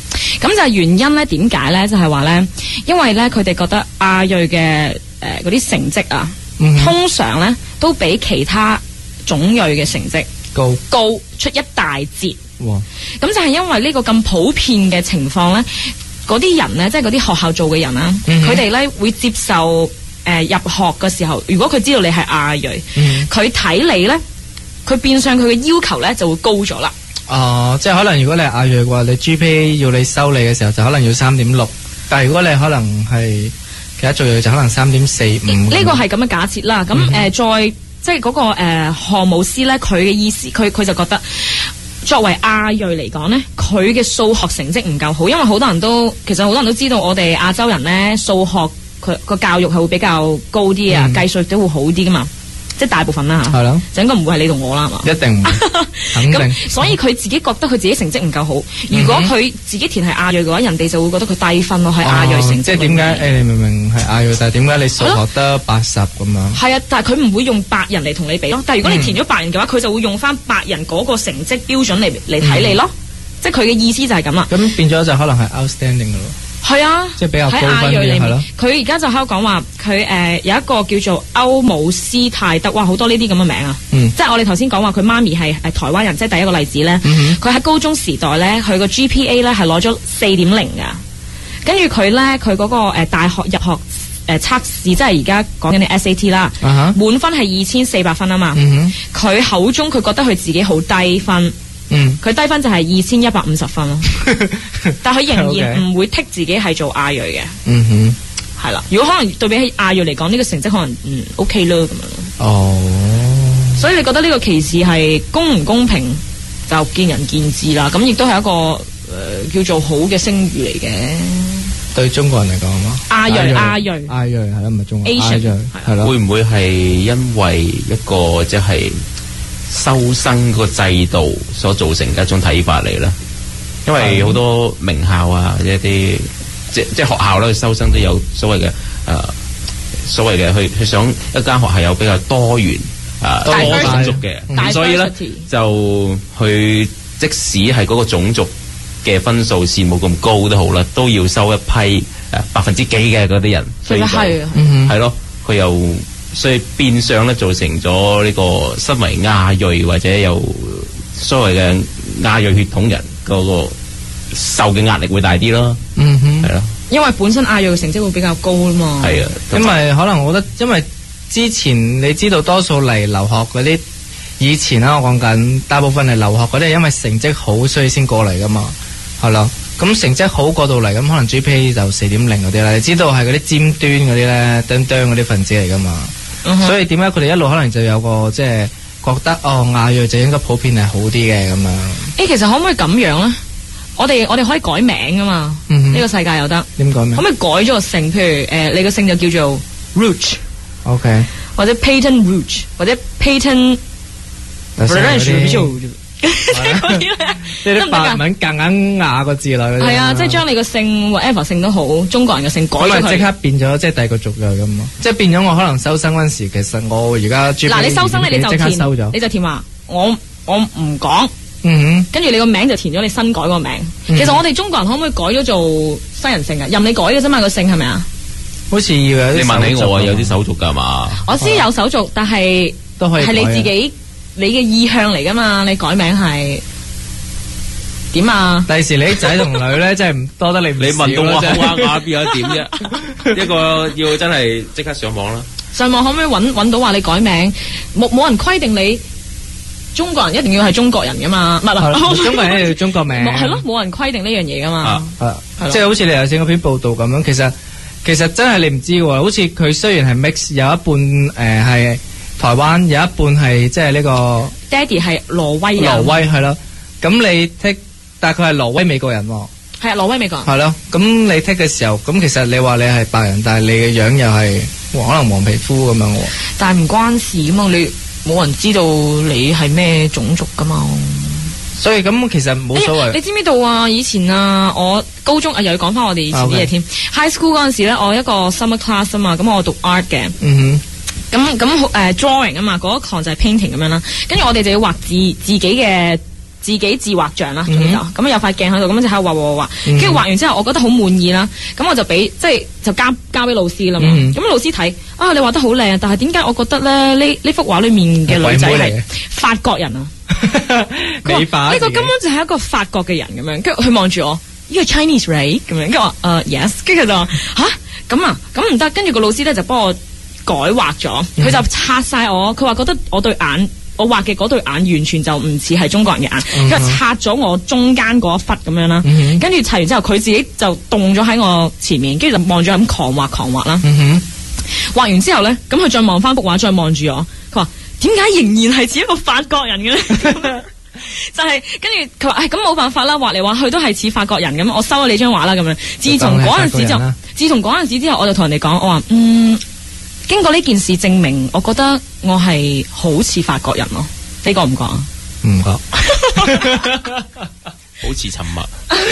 S11: 咁就係原因咧，點解咧？就係話咧，因為咧佢哋覺得亞裔嘅誒嗰啲成績啊，嗯、通常咧都比其他種裔嘅成績
S9: 高
S11: 高出一大截。
S9: 哇！
S11: 咁就係因為呢個咁普遍嘅情況咧，嗰啲人咧，即係嗰啲學校做嘅人啦，佢哋咧會接受誒、呃、入學嘅時候，如果佢知道你係亞裔，佢睇、嗯、你咧，佢變相佢嘅要求咧就會高咗啦。
S9: 哦、呃，即係可能如果你係亞裔嘅話，你 G P A 要你收你嘅時候就可能要三點六，但係如果你可能係其他族裔就可能三點四五。
S11: 呢個係咁嘅假設啦。咁誒、嗯呃、再即係嗰、那個誒項目師咧，佢嘅意思，佢佢就覺得。作為亞裔嚟講呢，佢嘅數學成績唔夠好，因為好多人都其實好多人都知道我哋亞洲人呢，數學佢個教育係會比較高啲啊，計數都會好啲噶嘛，即係大部分啦嚇。係咯，就應該唔會係你同我啦嘛。一定唔會，肯定。咁所以佢自己覺得佢自己成績唔夠好。如果佢自己填係亞裔嘅話，人哋就會覺得佢低分咯，係亞裔成績。
S9: 即係點解誒？你明明係亞裔，但係點解你數學得八十咁樣？
S11: 係啊，但係佢唔會用白人嚟同你比咯。但係如果你填咗白人嘅話，佢就會用翻白人嗰個成績標準嚟嚟睇你咯。即係佢嘅意思就係咁啦。
S9: 咁變咗就可能係 outstanding 嘅咯。
S11: 係啊，
S9: 即係比較高分嘅係咯。
S11: 佢而家就喺度講話，佢誒有一個叫做歐姆斯泰德，哇，好多呢啲咁嘅名啊！嗯、即係我哋頭先講話佢媽咪係誒台灣人，即係第一個例子咧。佢喺、嗯、高中時代咧，佢個 G P A 咧係攞咗四點零噶，跟住佢咧佢嗰個誒大學入學誒、呃、測試，即係而家講緊啲 S A T 啦，滿、uh huh. 分係二千四百分啊嘛。佢、嗯、哼口中佢覺得佢自己好低分。嗯，佢低分就係二千一百五十分咯，但佢仍然唔會剔自己係做亞裔嘅。嗯哼，係啦。如果可能對比起亞裔嚟講，呢、這個成績可能嗯 OK 啦咁樣。哦，所以你覺得呢個歧視係公唔公平，就見仁見智啦。咁亦都係一個誒、呃、叫做好嘅聲譽嚟嘅。
S9: 對中國人嚟講嘛，
S11: 亞裔亞裔
S9: 亞裔係啦，唔係中國亞裔係啦。
S10: 會唔會係因為一個即係？收生個制度所造成嘅一種睇法嚟啦，因為好多名校啊，一啲即即學校咧，收生都有所謂嘅誒、呃，所謂嘅去去想一間學校有比較多元啊、呃、多種族嘅，咁所以咧就去即使係嗰個種族嘅分數線冇咁高都好啦，都要收一批誒百分之幾嘅嗰啲人，所以就係咯，佢又。所以變相咧造成咗呢個身為亞裔或者有所謂嘅亞裔血統人嗰個受嘅壓力會大啲咯。嗯哼，係咯。
S11: 因為本身亞裔嘅成績會比較高啊嘛。
S10: 係啊，
S9: 因為可能我覺得，因為之前你知道多數嚟留學嗰啲，以前啦我講緊大部分嚟留學嗰啲係因為成績好所以先過嚟噶嘛，係咯。咁成績好過到嚟，咁可能 G P A 就四點零嗰啲啦。你知道係嗰啲尖端嗰啲咧，釘釘嗰啲分子嚟噶嘛。Uh huh. 所以點解佢哋一路可能就有個即係覺得哦亞裔就應該普遍係好啲嘅咁樣。誒、
S11: 欸，其實可唔可以咁樣咧？我哋我哋可以改名噶嘛？呢、mm hmm. 個世界有得
S9: 點改名？
S11: 可唔可以改咗個姓？譬如誒、呃，你個姓就叫做 Rouge，OK， 或者 Peyton Rouge， 或者 Peyton。
S9: 即係啲法文夾硬壓個字落去。
S11: 係啊，即係將你個姓 whatever 姓都好，中國人嘅姓改咗佢。咁咪
S9: 即刻變咗即係第二個族裔咁咯。即係變咗我可能收生嗰陣時，其實我而家
S11: 嗱你收生咧你就填，你就填話我我唔講，嗯哼，跟住你個名就填咗你新改個名。嗯、其實我哋中國人可唔可以改咗做西人姓啊？任你改嘅啫嘛，個姓係咪啊？
S9: 好似要有啲。
S10: 你問起我啊，有啲手續㗎嘛？
S11: 我知有手續，但係
S9: 都可以係
S11: 你自己你嘅意向嚟㗎嘛？你改名係。點啊？
S9: 第時你啲仔同女咧，真係唔多得你唔少。
S10: 你問到我口啞啞，邊有得點啫？一個要真係即刻上網啦。
S11: 上網可唔可以揾揾到話你改名？冇冇人規定你中國人一定要係中國人噶嘛？唔係唔
S9: 中國人一定要中國名。
S11: 係咯，冇人規定呢樣嘢噶嘛。
S9: 係即係好似你頭先嗰篇報道咁樣，其實其實真係你唔知喎。好似佢雖然係 mix，有一半誒係台灣，有一半係即係呢個。
S11: 爹哋係挪威人。
S9: 挪威係咯，咁你剔。但係佢係挪威美國人喎，
S11: 係啊，挪威美國人。
S9: 係咯，咁你剔嘅時候，咁其實你話你係白人，但係你嘅樣又係可能黃皮膚咁樣喎。
S11: 但係唔關事啊嘛，你冇人知道你係咩種族噶嘛。
S9: 所以咁其實冇所謂、欸。
S11: 你知唔知道啊？以前啊，我高中啊又要講翻我哋以前啲嘢添。High school 嗰陣時咧，我一個 summer class 啊嘛，咁我讀 art 嘅。嗯哼。咁咁誒 drawing 啊嘛，嗰一堂就係 painting 咁樣啦。跟住我哋就要畫自自己嘅。 自己自畫像啦，總之就咁有塊鏡喺度，咁就喺度畫畫畫畫，跟住畫完之後，我覺得好滿意啦，咁我就俾即係就交交俾老師啦嘛。咁、嗯、老師睇啊，你畫得好靚，但係點解我覺得咧呢呢幅畫裏面嘅女仔係法國人啊？美化呢個根本就係一個法國嘅人咁樣，跟住佢望住我，呢個 Chinese right 咁樣，跟住我誒 yes，跟住佢就話吓咁啊，咁唔得，跟住個老師咧就幫我改畫咗，佢、嗯、就拆晒我，佢話覺得我對眼。我畫嘅嗰對眼完全就唔似係中國人嘅眼，跟住、嗯、拆咗我中間嗰一忽咁樣啦，跟住拆完之後佢自己就凍咗喺我前面，跟住就望住咁狂畫狂畫啦。嗯、畫完之後咧，咁佢再望翻幅畫，再望住我，佢話點解仍然係似一個法國人嘅咧？就係跟住佢話，唉，咁冇辦法啦，畫嚟畫去都係似法國人咁，我收咗你張畫啦咁樣。自從嗰陣時就，自從嗰陣時之後，我就同人哋講，我話嗯。經過呢件事證明，我覺得我係好似法國人咯。你覺唔覺啊？
S9: 唔覺，
S10: 好似沉默。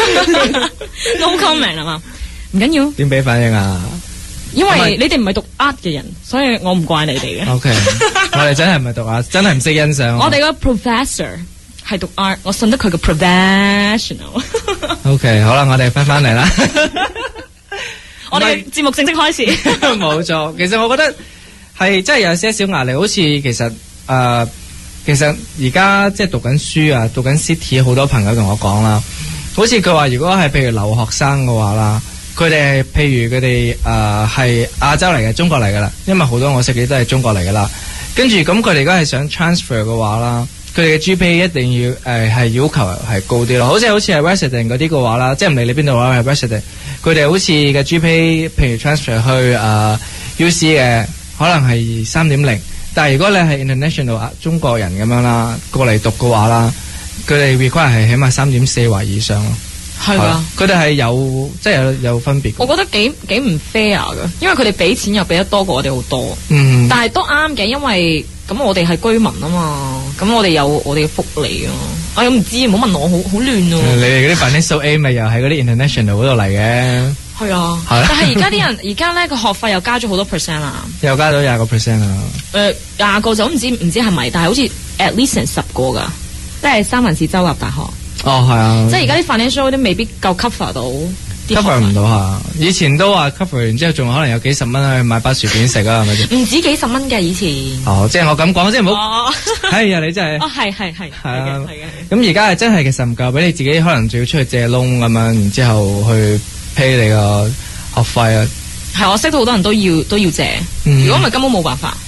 S11: No comment 係嘛？唔緊要。
S9: 點俾反應啊？
S11: 因為你哋唔係讀 art 嘅人，所以我唔怪你哋嘅。
S9: O K， 我哋真係唔係讀 art， 真係唔識欣賞。
S11: 我哋個 professor 係讀 art， 我信得佢個 professional。
S9: O K， 好啦，我哋翻翻嚟啦。
S11: 我哋節目正式開始。
S9: 冇錯，其實我覺得係真係有些少壓力，好似其實誒、呃，其實而家即係讀緊書啊，讀緊 City， 好多朋友同我講啦，好似佢話如果係譬如留學生嘅話啦，佢哋譬如佢哋誒係亞洲嚟嘅，中國嚟噶啦，因為好多我識嘅都係中國嚟噶啦，跟住咁佢哋如果係想 transfer 嘅話啦，佢哋嘅 G P A 一定要誒係、呃、要求係高啲咯，好似好似係 resident 嗰啲嘅話啦，即係唔理你邊度話係 resident。佢哋好似嘅 G P A， 譬如 transfer 去誒、uh, U C 嘅，可能係三點零。但係如果你係 international 中國人咁樣啦，過嚟讀嘅話啦，佢哋 require 係起碼三點四或以上咯。係啊，佢哋係有即係有有分別。
S11: 我覺得幾幾唔 fair 㗎，因為佢哋俾錢又俾得多過我哋好多。
S9: 嗯，
S11: 但係都啱嘅，因為咁我哋係居民啊嘛，咁我哋有我哋嘅福利啊。我又唔知，唔好問我，好好亂喎。
S9: 你哋嗰啲 financial A 咪又喺嗰啲 international 嗰度嚟嘅。
S11: 係啊，但係而家啲人而家咧個學費又加咗好多 percent 啊。
S9: 又加咗廿個 percent 啊。
S11: 誒廿個就唔知唔知係咪，但係好似 at least 成十個㗎，即係三藩市州立大學。
S9: 哦，係啊。
S11: 即係而家啲 financial 都未必夠 cover 到。
S9: cover 唔到嚇，以前都話 cover 完之後仲可能有幾十蚊去買包薯片食啊，係咪先？
S11: 唔止幾十蚊嘅以前。
S9: 哦，即係我咁講，即係唔好。係啊，你真係。
S11: 哦，係係係。係啊，係嘅。
S9: 咁而家係真係其實唔夠，俾你自己可能仲要出去借窿咁樣，然之後去 pay 你個學費啊。
S11: 係，我識到好多人都要都要借，如果唔係根本冇辦法。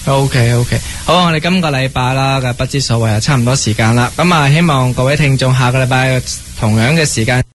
S9: OK OK， 好，我哋今個禮拜啦嘅不知所謂啊，差唔多時間啦。咁啊，希望各位聽眾下個禮拜同樣嘅時間。